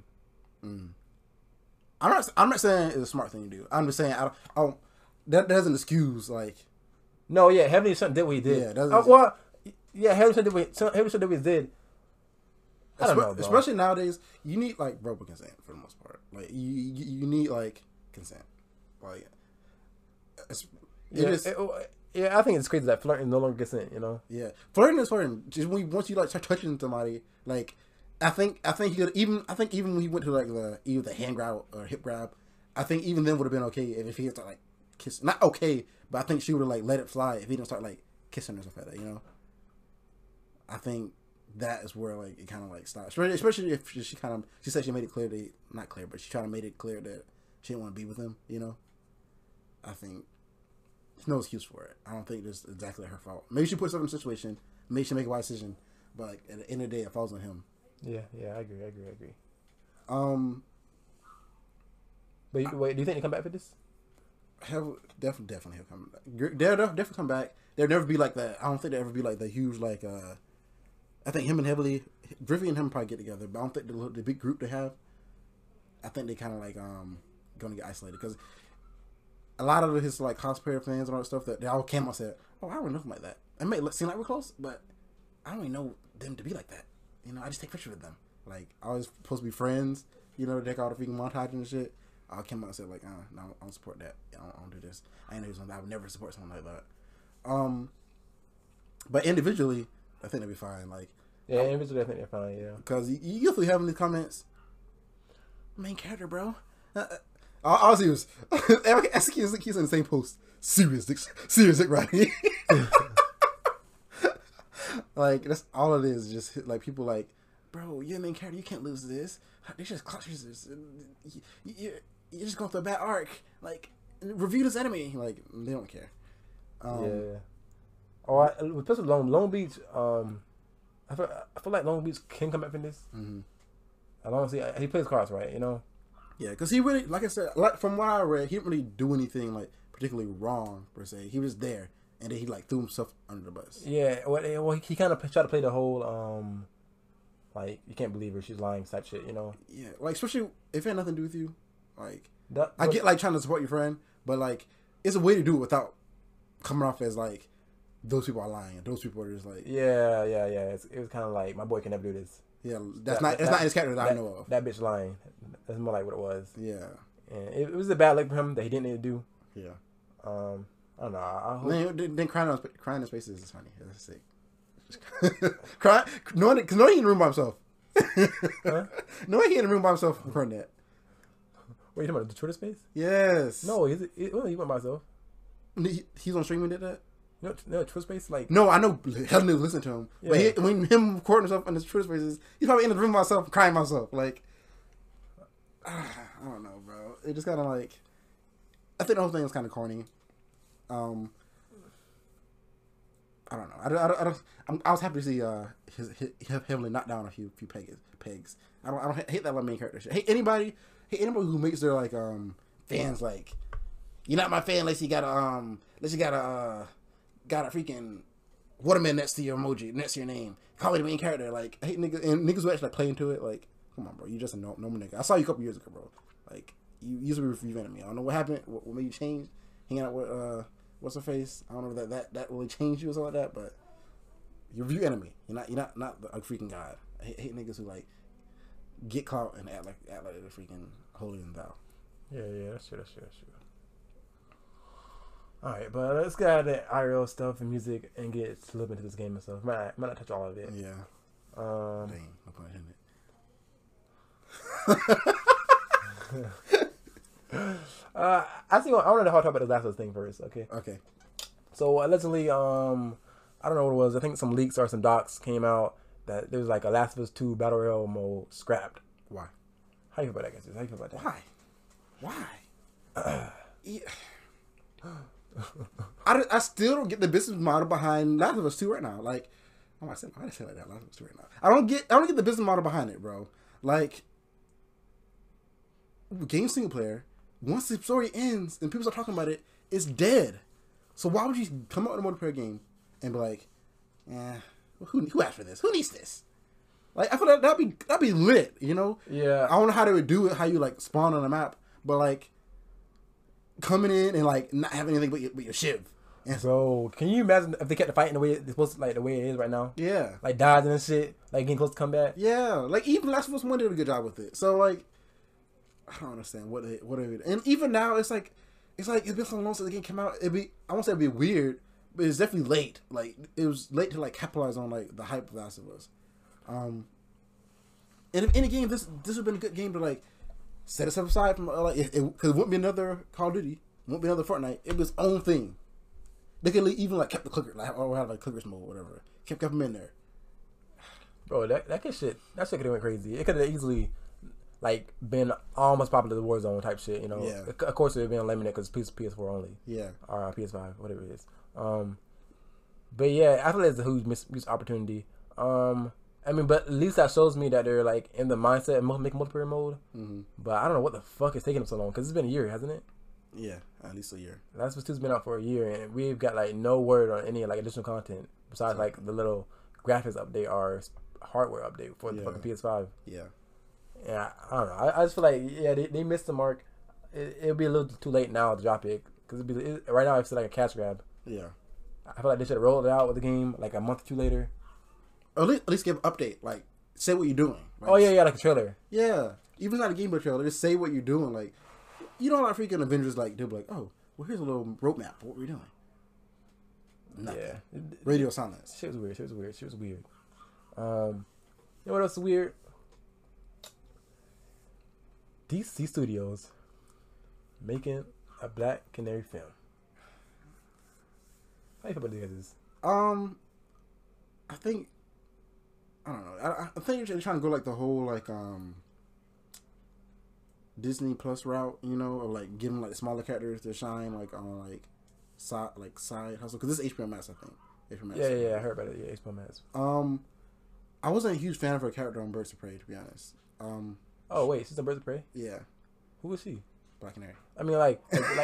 I'm not saying it's a smart thing to do. I'm just saying that doesn't excuse like. No, yeah, Heavenly did what he did. Yeah, Heavenly did what he did. I don't know, bro. Especially nowadays, you need like verbal consent for the most part. Like you need like consent. Like I think it's crazy that flirting no longer consent. You know. Yeah, flirting is flirting. Just once you like start touching somebody, like I think he could even when he went to like either the hand grab or hip grab, I think even then would have been okay if he had started like kiss. Not okay, but I think she would have like let it fly if he didn't start like kissing or something like that. You know. I think that is where like it kind of like stops. Especially if she said she made it clear that not clear, but she tried to make it clear that she didn't want to be with him. You know. I think there's no excuse for it. I don't think it's exactly her fault. Maybe she put herself in a situation. Maybe she make a wise decision, but like, at the end of the day, it falls on him. Yeah, I agree. But wait, do you think they come back for this? Definitely he'll come back. They'll definitely come back. There'll never be like that. I don't think there'll ever be like the huge like. I think him and Heavily, Griffey and him probably get together, but I don't think the big group they have. I think they kind of like going to get isolated because a lot of his like cosplayer fans and all that stuff that they all came out and said, "Oh, I don't know him like that." It may seem like we're close, but I don't even know them to be like that. You know, I just take pictures with them. Like, I was supposed to be friends, you know, take all the freaking montage and shit. I came out and said, like, no, I don't support that. I don't do this. I would never support someone like that. But individually, I think they'll be fine. Like, yeah, individually, I think they're fine, yeah. Because you usually have in the comments, main character, bro. All he was, he's in the same post. Serious Dick Riley. Like, that's all it is. Just like people like, bro, you're the main character. You can't lose this. They just you're just going through a bad arc. Like, review this enemy. Like, they don't care. Yeah. Oh, especially Long Beach. I feel like Long Beach can come back from this. Mm-hmm. I don't see he plays cards right, you know. Yeah, because he really, like I said, like from what I read, he didn't really do anything like particularly wrong per se. He was there, and then he like threw himself under the bus. Yeah, well, he kind of tried to play the whole like you can't believe her, she's lying type shit, you know. Yeah, like especially if it had nothing to do with you, like I get like trying to support your friend, but like it's a way to do it without coming off as like those people are lying. Those people are just like, Yeah. It was kind of like my boy can never do this. yeah, that's not his character that I know of. That bitch lying. That's more like what it was. Yeah, and it was a bad look for him that he didn't need to do. yeah. I don't know. I hope. Then crying in spaces is funny. That's sick. Cry, knowing he in the room by himself. Huh? Knowing he in the room by himself recording that. Wait, you talking about the Twitter space? Yes. No, he went by himself. He's on streaming did that. No, Twitter space like. No, I know. Hell, no, listen to him. Yeah. But when him recording himself in his Twitter spaces, he's probably in the room by himself, crying myself. Like, I don't know, bro. It just kind of like. I think the whole thing is kind of corny. I don't know. I was happy to see his heavily knock down a few pegs. I don't hate that like main character shit. Hate anybody who makes their like fans like, you're not my fan unless you got a freaking watermelon next to your emoji, next to your name. Call me the main character. Like, I hate niggas and niggas who actually like play into it. Like, come on, bro. You just a normal nigga. I saw you a couple years ago, bro. Like, you used to be review enemy. I don't know what happened. What made you change? Hanging out with what's her face? I don't know if that really changed you or something like that, but you're review enemy. You're not a freaking god. I hate niggas who like get caught and act like they're freaking holier than thou. Yeah, that's true. All right, but let's get out of the IRL stuff and music and get a little bit into this game and stuff. Might not touch all of it. Yeah. Dang, no pun intended. I wanted to talk about the Last of Us thing first. Okay. Okay. So allegedly, I don't know what it was. I think some leaks or some docs came out that there was like a Last of Us 2 Battle Royale mode scrapped. Why? How you feel about that, guys? How you feel about that? Why? Yeah. I still don't get the business model behind Last of Us 2 right now. Like, I didn't say like that. Last of Us 2 right now. I don't get the business model behind it, bro. Like, game single player. Once the story ends and people start talking about it, it's dead. So why would you come out with a multiplayer game and be like, who asked for this? Who needs this? Like, I feel like that'd be lit, you know? Yeah. I don't know how they would do it, how you like spawn on a map, but like coming in and like not having anything but your shiv. And Bro, can you imagine if they kept the fighting the way it's supposed to, like the way it is right now? yeah, Like dodging and shit, like getting close to combat. yeah. Like even Last of Us 1 did a good job with it. So like, I don't understand what they and even now it's been so long since the game came out. I won't say it'd be weird, but it's definitely late. Like it was late to like capitalize on like the hype of Last of Us. And if any game, this would have been a good game to like set itself aside from like because it wouldn't be another Call of Duty, won't be another Fortnite. It was its own thing. They could even like kept the clicker, like or have like clickers mode, or whatever. Kept them in there. Bro, that shit could have went crazy. It could have easily like been almost popular the Warzone type shit, you know. Yeah. Of course it would have been limited because PS4 only. Yeah. Or PS5, whatever it is. But yeah, I feel like it's a huge missed opportunity. I mean, but at least that shows me that they're like in the mindset of making multiplayer mode. Mm-hmm. But I don't know what the fuck is taking them so long because it's been a year, hasn't it? Yeah, at least a year. Last of Us 2's been out for a year, and we've got like no word on any like additional content besides like the little graphics update or hardware update for the fucking PS5. Yeah. Yeah, I don't know. I just feel like they missed the mark. It'll be a little too late now to drop it because right now it's like a cash grab. Yeah. I feel like they should have rolled it out with the game like a month or two later. Or at least give an update. Like say what you're doing. Like, Oh yeah, like a trailer. Yeah. Even not a gameplay trailer, just say what you're doing. Like, you know, like freaking Avengers, like they'll be like, "Oh, well, here's a little roadmap for what we're doing." Nothing. Yeah. Radio silence. Shit was weird. You know what else is weird? DC Studios making a Black Canary film. How you feel about these guys? I think I don't know. I think they're trying to go like the whole like Disney Plus route, you know, of like giving like smaller characters to shine like on like side hustle because this is HBO Max, I think. HBO Max. Yeah, I heard about it. Yeah, HBO Max. I wasn't a huge fan of her character on Birds of Prey, to be honest. Oh wait, she's on Birds of Prey. Yeah, Who was she? Black Canary. I mean, like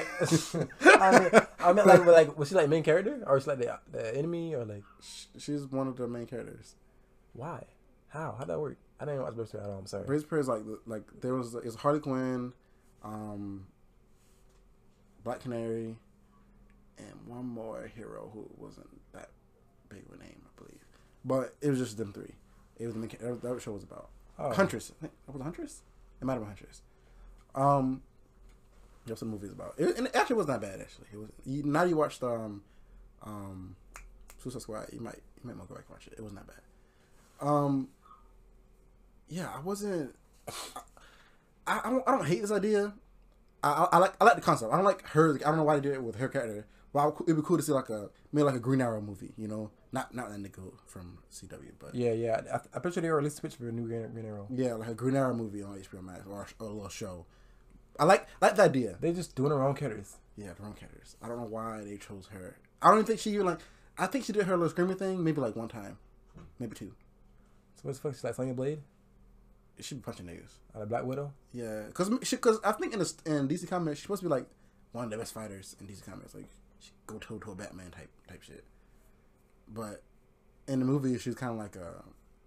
I mean, like, was she like main character or was she like the enemy or like? She's one of the main characters. Why? How'd that work? I didn't watch Birds of Prey at all. I'm sorry. Birds of Prey is like there was it's Harley Quinn, Black Canary, and one more hero who wasn't that big of a name, I believe. But it was just them three. It was that what the show was about. Huntress. Was it Huntress? It might have been Huntress. That's what the movie is about. And it actually was not bad. Actually, it was. Now you watched Suicide Squad. You might want to go back and watch it. It wasn't that bad. Yeah, I wasn't. I don't hate this idea. I like the concept. I don't like her. I don't know why they did it with her character. Well, it'd be cool to see maybe a Green Arrow movie. You know, not that nigga from CW, but yeah. I bet you they released a picture for a new Green Arrow. Yeah, like a Green Arrow movie on HBO Max or a little show. I like the idea. They just doing their own characters. Yeah, their own characters. I don't know why they chose her. I don't even think she even I think she did her little screaming thing maybe one time, maybe two. So what's the fuck? She like Sonya Blade? She be punching niggas. A Black Widow? Yeah, because I think in DC Comics she's supposed to be one of the best fighters in DC Comics. She go toe to a Batman type shit. But in the movie she's kind of like a,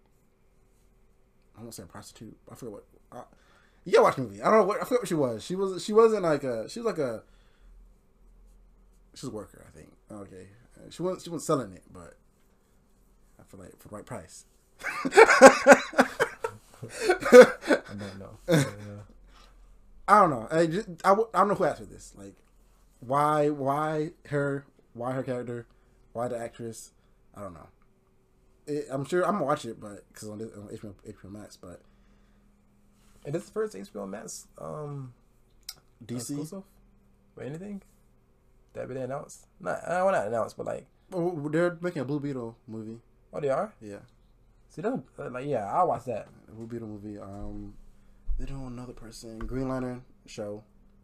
I won't say a prostitute. I forget what. You gotta watch the movie. I don't know what. I forget what she was. She wasn't she was a worker, I think. Okay, she wasn't selling it, but I feel like for the right price. I don't know. I don't know. I don't know who asked for this. Why her? Why her character? Why the actress? I don't know. I'm sure I'm gonna watch it, but because on HBO Max, but. And this is the first HBO Max DC exclusive or anything that been announced. Not announced, but oh, they're making a Blue Beetle movie. Oh, they are. Yeah. See, those I'll watch that. Blue Beetle movie. They're doing another person Green Lantern show.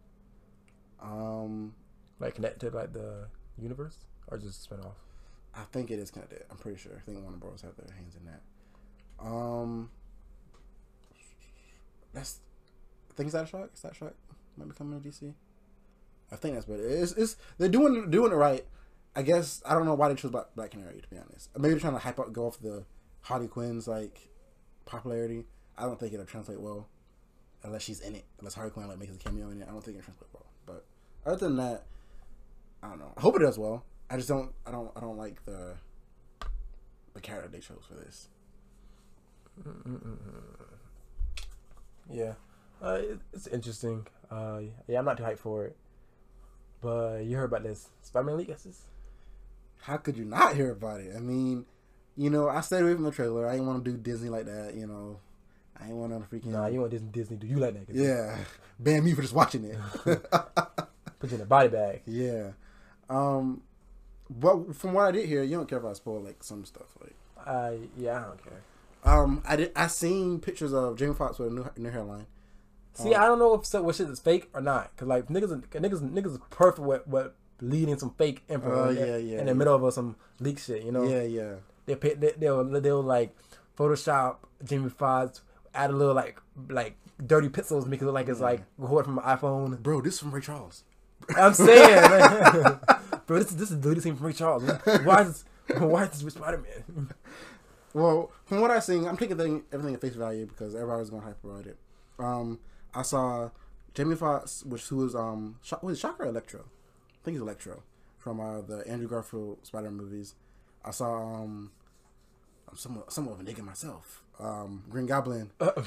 Connected to the universe or just a spin off. I think it is connected. I'm pretty sure. I think Warner Bros have their hands in that. I think Static Shock might be coming to DC. I think that's better. It's they're doing it right. I guess I don't know why they chose Black Canary, to be honest. Maybe they're trying to go off the Harley Quinn's popularity. I don't think it'll translate well unless she's in it. Unless Harley Quinn makes a cameo in it, I don't think it'll translate well. But other than that, I don't know. I hope it does well. I just don't. I don't like the character they chose for this. Yeah, it's interesting. Yeah, I'm not too hyped for it. But you heard about this Spider-Man leak? How could you not hear about it? I mean, I stayed away from the trailer. I didn't want to do Disney like that. I didn't want to freaking. Nah, you want Disney do you like that? Yeah, ban me for just watching it. Put you in a body bag. Yeah. But from what I did hear, you don't care if I spoil some stuff. Yeah, I don't care. I seen pictures of Jamie Foxx with a new hairline. See, I don't know if what shit is fake or not, cause niggas is perfect with leading some fake info in the middle of some leak shit, Yeah. They'll Photoshop Jamie Foxx, add a little dirty pixels, make it look like it's recorded from an iPhone. Bro, this is from Ray Charles. I'm saying, bro, this is deleted scene from Ray Charles. Man. Why is this with Spider-Man? Well, from what I've seen, I'm taking everything at face value because everybody's going to hype about it. I saw Jamie Foxx, who was was it Shock or Electro? I think he's Electro from the Andrew Garfield Spider-Man movies. I saw I'm somewhat of a nigga myself. Green Goblin.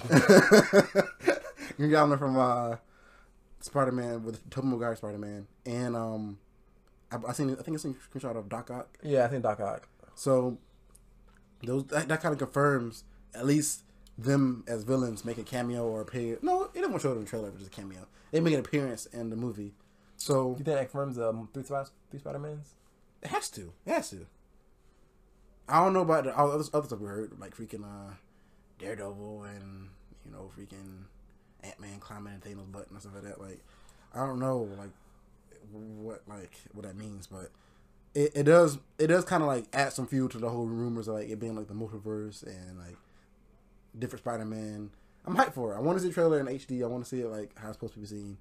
Green Goblin from Spider-Man with Tobey Maguire Spider-Man, and I think I seen a screenshot of Doc Ock. Yeah, I think Doc Ock. So that kind of confirms at least them as villains make a cameo or appear. No, it didn't show it in the trailer, but just a cameo. They make an appearance in the movie. So you think that confirms three Spider-Mans? It has to. I don't know about the other stuff we heard, like freaking Daredevil and freaking Ant-Man climbing Thanos' butt and stuff like that. I don't know what that means, but it does kind of add some fuel to the whole rumors of it being the multiverse and different Spider-Man. I'm hyped for it. I want to see the trailer in HD. I want to see it how it's supposed to be seen.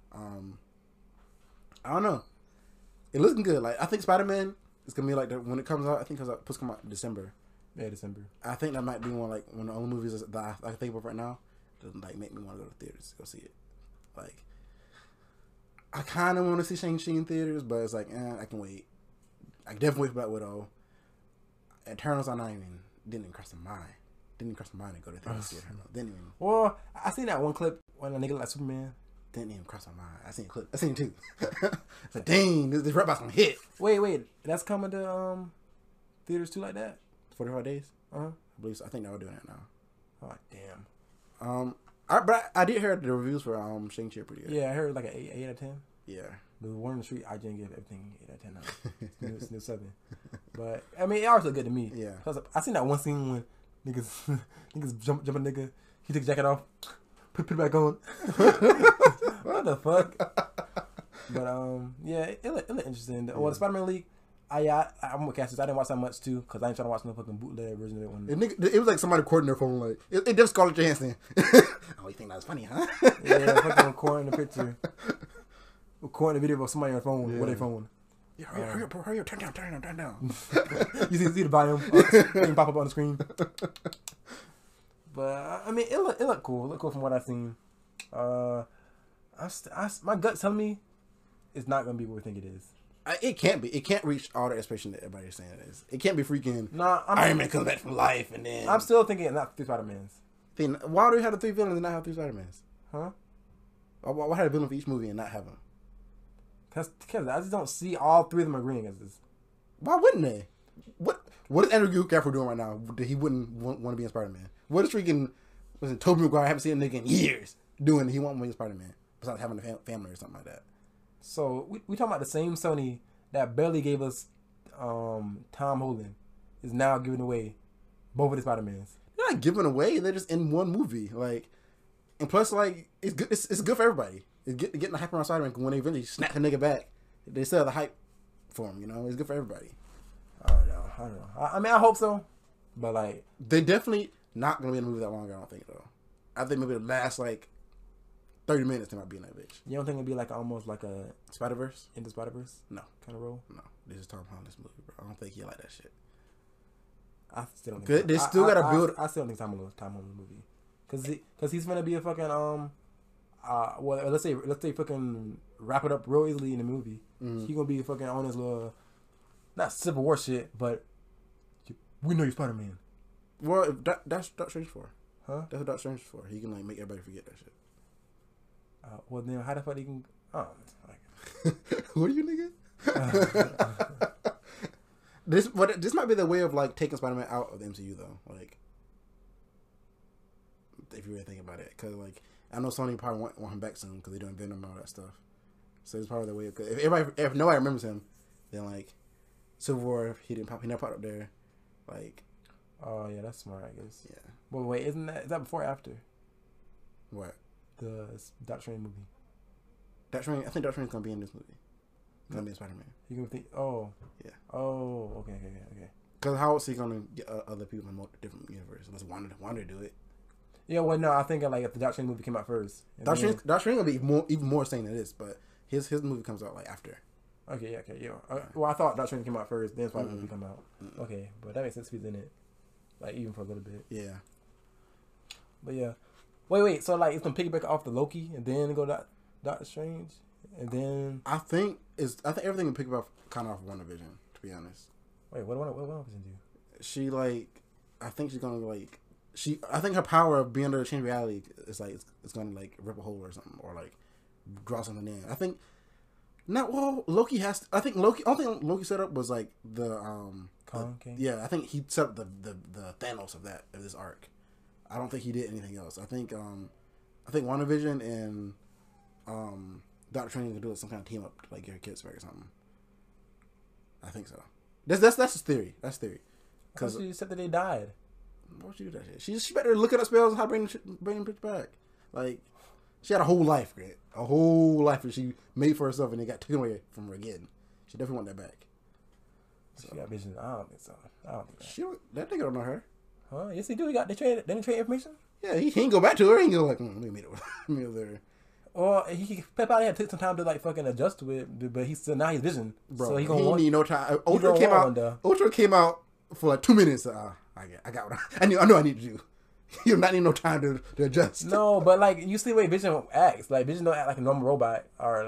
I don't know. It looking good. I think Spider-Man is gonna be when it comes out. I think it's supposed to come out in December. Yeah, December. I think that might be one of the only movies that I think of right now that make me want to go to theaters to go see it. I kind of want to see Shang-Chi in theaters, but it's like, I can wait. I can definitely wait for Black Widow. Eternals, didn't even cross my mind. Didn't even cross my mind to go to theaters to see Eternals. Didn't even. Well, I seen that one clip when a nigga looked like Superman. Didn't even cross my mind. I seen a clip. I seen it too. It's like, dang, this robot's gonna hit. Wait, that's coming to theaters too like that? 45 days. Uh huh. I believe so. I think they were doing that now. Oh damn. But I did hear the reviews for Shang-Chi are pretty good. Yeah, I heard like an 8 out of 10. Yeah. The one on the street, I didn't give everything 8 out of 10 now. It's new 7. But I mean, it always look good to me. Yeah. I seen that one scene when niggas jump a nigga. He takes his jacket off, put it back on. What the fuck? But yeah, it looked interesting. Well, the Spider-Man League, I'm with Cassius. I didn't watch that much too because I ain't trying to watch no fucking bootleg version of it. One. It was like somebody recording their phone, like it just Scarlett Johansson. Oh, you think that was funny, huh? Yeah, fucking recording the picture, recording the video of somebody on their phone with their phone. Yeah, hurry up, turn down. You see the volume thing pop up on the screen. But I mean, it looked cool. It looked cool from what I've seen. My gut's telling me it's not gonna be what we think it is. It can't be. It can't reach all the expectation that everybody's saying it is. It can't be freaking. Nah, Iron Man comes back from life, and then I'm still thinking not 3 Spider-Mans. Why do we have the 3 villains and not have 3 Spider-Mans? Huh? Why have a villain for each movie and not have them? Because I just don't see all 3 of them agreeing as this. Why wouldn't they? What is Andrew Garfield doing right now that he wouldn't want to be in Spider-Man? What is freaking Tobey Maguire? I haven't seen a nigga in years doing that he won't be in Spider-Man besides having a family or something like that. So we talking about the same Sony that barely gave us Tom Holland is now giving away both of the Spider-Mans. They're not giving away. They're just in one movie. Like, and plus, like, it's good. It's good for everybody. It's getting the hype around Spider-Man when they eventually snap the nigga back. They still have the hype for him. You know, it's good for everybody. I don't know. I mean, I hope so, but like, they definitely not gonna be in the movie that long. I don't think though. I think maybe the last like 30 minutes they might be in that bitch. You don't think it'd be like almost like a Spider-Verse? Into Spider-Verse? No. Kind of role? No. This is Tom Holland's movie, bro. I don't think he like that shit. I still don't think good. They still gotta build. I still think Tom Holland's movie, cause he's gonna be a fucking well, let's say fucking wrap it up real easily in the movie. Mm-hmm. He gonna be fucking on his little not Civil War shit, but we know you're Spider-Man. Well, that's Doctor Strange for. Huh? That's what Doctor Strange is for. He can like make everybody forget that shit. Well then, how the fuck he can? Oh, who are you, nigga? This might be the way of like taking Spider-Man out of the MCU though. Like, if you really think about it, because like I know Sony probably want him back soon because they're doing Venom and all that stuff. So it's probably the way. If nobody remembers him, then like Civil War, he never popped up there. Like, oh yeah, that's smart, I guess. Yeah. Well, wait, is that before or after? What? The Doctor Strange movie. I think Doctor Strange's gonna be in this movie. Gonna be in Spider-Man. You gonna think? Oh. Yeah. Oh. Okay. Because how else is he gonna get other people in different universes? Unless Wanda do it. Yeah. Well, no, I think like if the Doctor Strange movie came out first. Doctor Strange gonna be even more sane than this, but his movie comes out like after. Okay. Yeah. Well, I thought Doctor Strange came out first, then Spider-Man movie come out. Okay, but that makes sense if he's in it, like even for a little bit. Yeah. But yeah. Wait. So like it's gonna piggyback off the Loki and then go Doctor Strange, and then I think everything can pick up kind of off WandaVision, to be honest. Wait, what WandaVision do? She like, I think she's gonna like, I think her power of being able to change reality is like it's gonna like rip a hole or something or like draw something in. I think not. Well, Loki has. I think Loki. Only thing Loki set up was like the King? Yeah, I think he set up the Thanos of this arc. I don't think he did anything else. I think WandaVision and Doctor Strange can do some kind of team up to like get her kids back or something. I think so. That's his theory. That's theory. Because she said that they died. Why would you do that shit? She better look at her spells and how to bring them back. Like, she had a whole life, Grant. A whole life that she made for herself and it got taken away from her again. She definitely want that back. So. She got vision. I don't think so. That nigga don't know her. Huh? Yes, he do. They trade information? Yeah, he ain't go back to her. He ain't go like, let me meet her. Or he probably had to take some time to like fucking adjust to it, but now he's vision. Bro, so he need no time. Ultron came out for like 2 minutes. I got what I know I need to do. You do not need no time to adjust. No, but like you see the way Vision acts. Like Vision don't act like a normal robot or like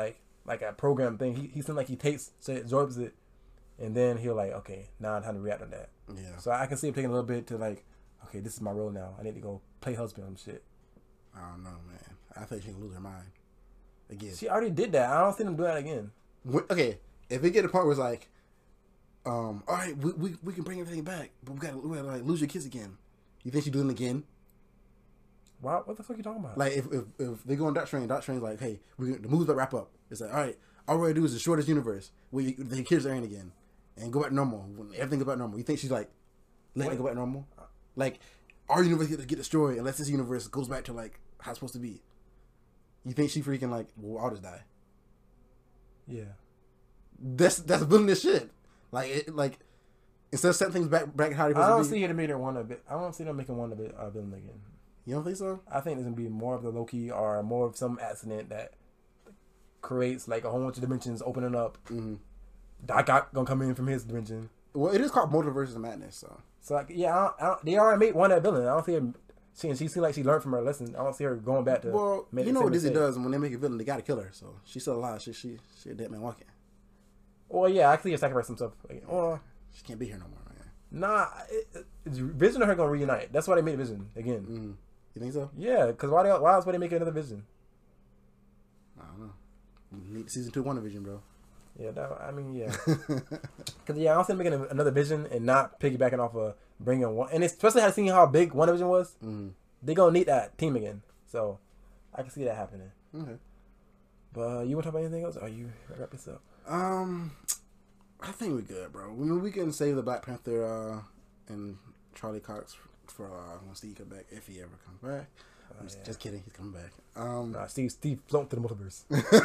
like a program thing. He seems like he takes, so it absorbs it, and then he'll like, okay, now I'm time to react on that. Yeah. So I can see him taking a little bit to like, okay, this is my role now. I need to go play husband and shit. I don't know, man. I think she can lose her mind again. She already did that. I don't see them doing that again. Okay, if it get to the point where it's like, all right, we can bring everything back, but we gotta like lose your kids again. You think she's doing it again? Why? What the fuck are you talking about? Like if they go on Doctor Strange's like, hey, the movie's about to wrap up. It's like, all right, all we gotta do is destroy this universe where the kids are in again and go back to normal. When everything's about normal. You think she's like letting it go back to normal? Like our universe get destroyed unless this universe goes back to like how it's supposed to be. You think she freaking like, well, I'll just die. Yeah. That's villainous shit. Like instead of setting things back how they supposed to be. I don't see her making one a bit. I don't see them making one a bit villain again. You don't think so? I think there's gonna be more of the Loki or more of some accident that creates like a whole bunch of dimensions opening up. Mm-hmm. Doc Ock gonna come in from his dimension. Well, it is called Multiverse of Madness, so like, yeah, they already made one that villain. I don't see her. She seems like she learned from her lesson. I don't see her going back to. Well, you know what Disney does when they make a villain, they gotta kill her. So she's still alive. She a dead man walking. Well, yeah, I see her sacrifice himself. Like, she can't be here no more, man. Nah, Vision and her gonna reunite. That's why they made Vision again. Mm. You think so? Yeah, because why else would they make another Vision? I don't know. We need season 2 WandaVision, bro. Yeah, yeah. Because I don't see them making another Vision and not piggybacking off of bringing one. And especially seeing how big WandaVision was, they gonna need that team again. So I can see that happening. Okay. But you want to talk about anything else? Or you wrap this up? I think we're good, bro. We can save the Black Panther and Charlie Cox for when Steve comes back, if he ever comes back. Just kidding, he's coming back. Nah, Steve floating to the multiverse.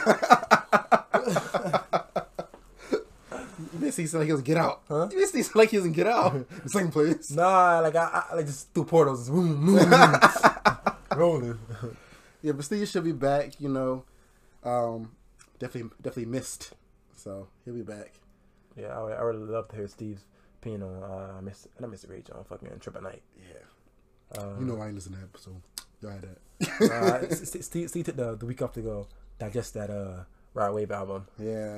You basically said like he doesn't get out. Huh? You basically said like he doesn't get out. The same place. Nah, like I like just through portals, rolling. Yeah, but Steve should be back. You know, definitely missed. So he'll be back. Yeah, I would love to hear Steve's opinion on Mr. Rage on fucking Trip at Night. Yeah. You know I ain't listened to that episode. Y'all had that. Steve took the week off to go digest that Rod Wave album. Yeah.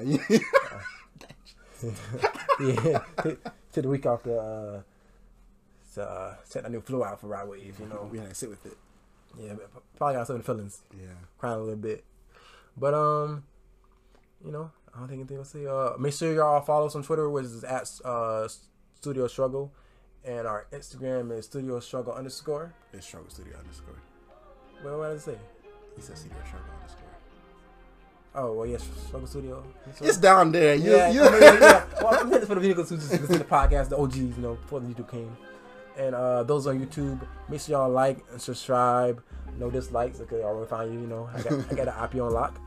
Yeah. Took the week off to set that new flow out for Rod Wave. You know, we had to sit with it. Yeah, probably got some feelings. Yeah, crying a little bit. But you know, I don't think anything else to say. Make sure y'all follow us on Twitter, which is at Studio Struggle, and our Instagram is Studio Struggle _. It's Struggle Studio _. What did it say? He said Studio Struggle _. Oh well, yes, Struggle Studio. It's down there. Yeah. Well, I'm hitting for the videos who just listen to the podcast, the OGs, you know, before the YouTube came. And those on YouTube, make sure y'all like and subscribe. No dislikes, okay? I'll find you. You know, I got an IP on lock.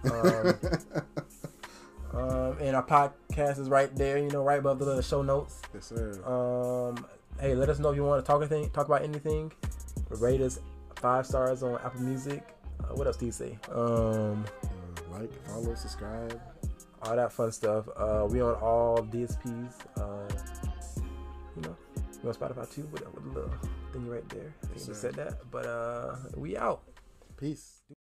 And our podcast is right there. You know, right above the show notes. Yes, sir. Hey, let us know if you want to talk about anything. Rate us 5 stars on Apple Music. What else do you say? Like, follow, subscribe, all that fun stuff. We on all DSPs. You know, we on Spotify too with a little thing right there. I think we said that. But we out. Peace.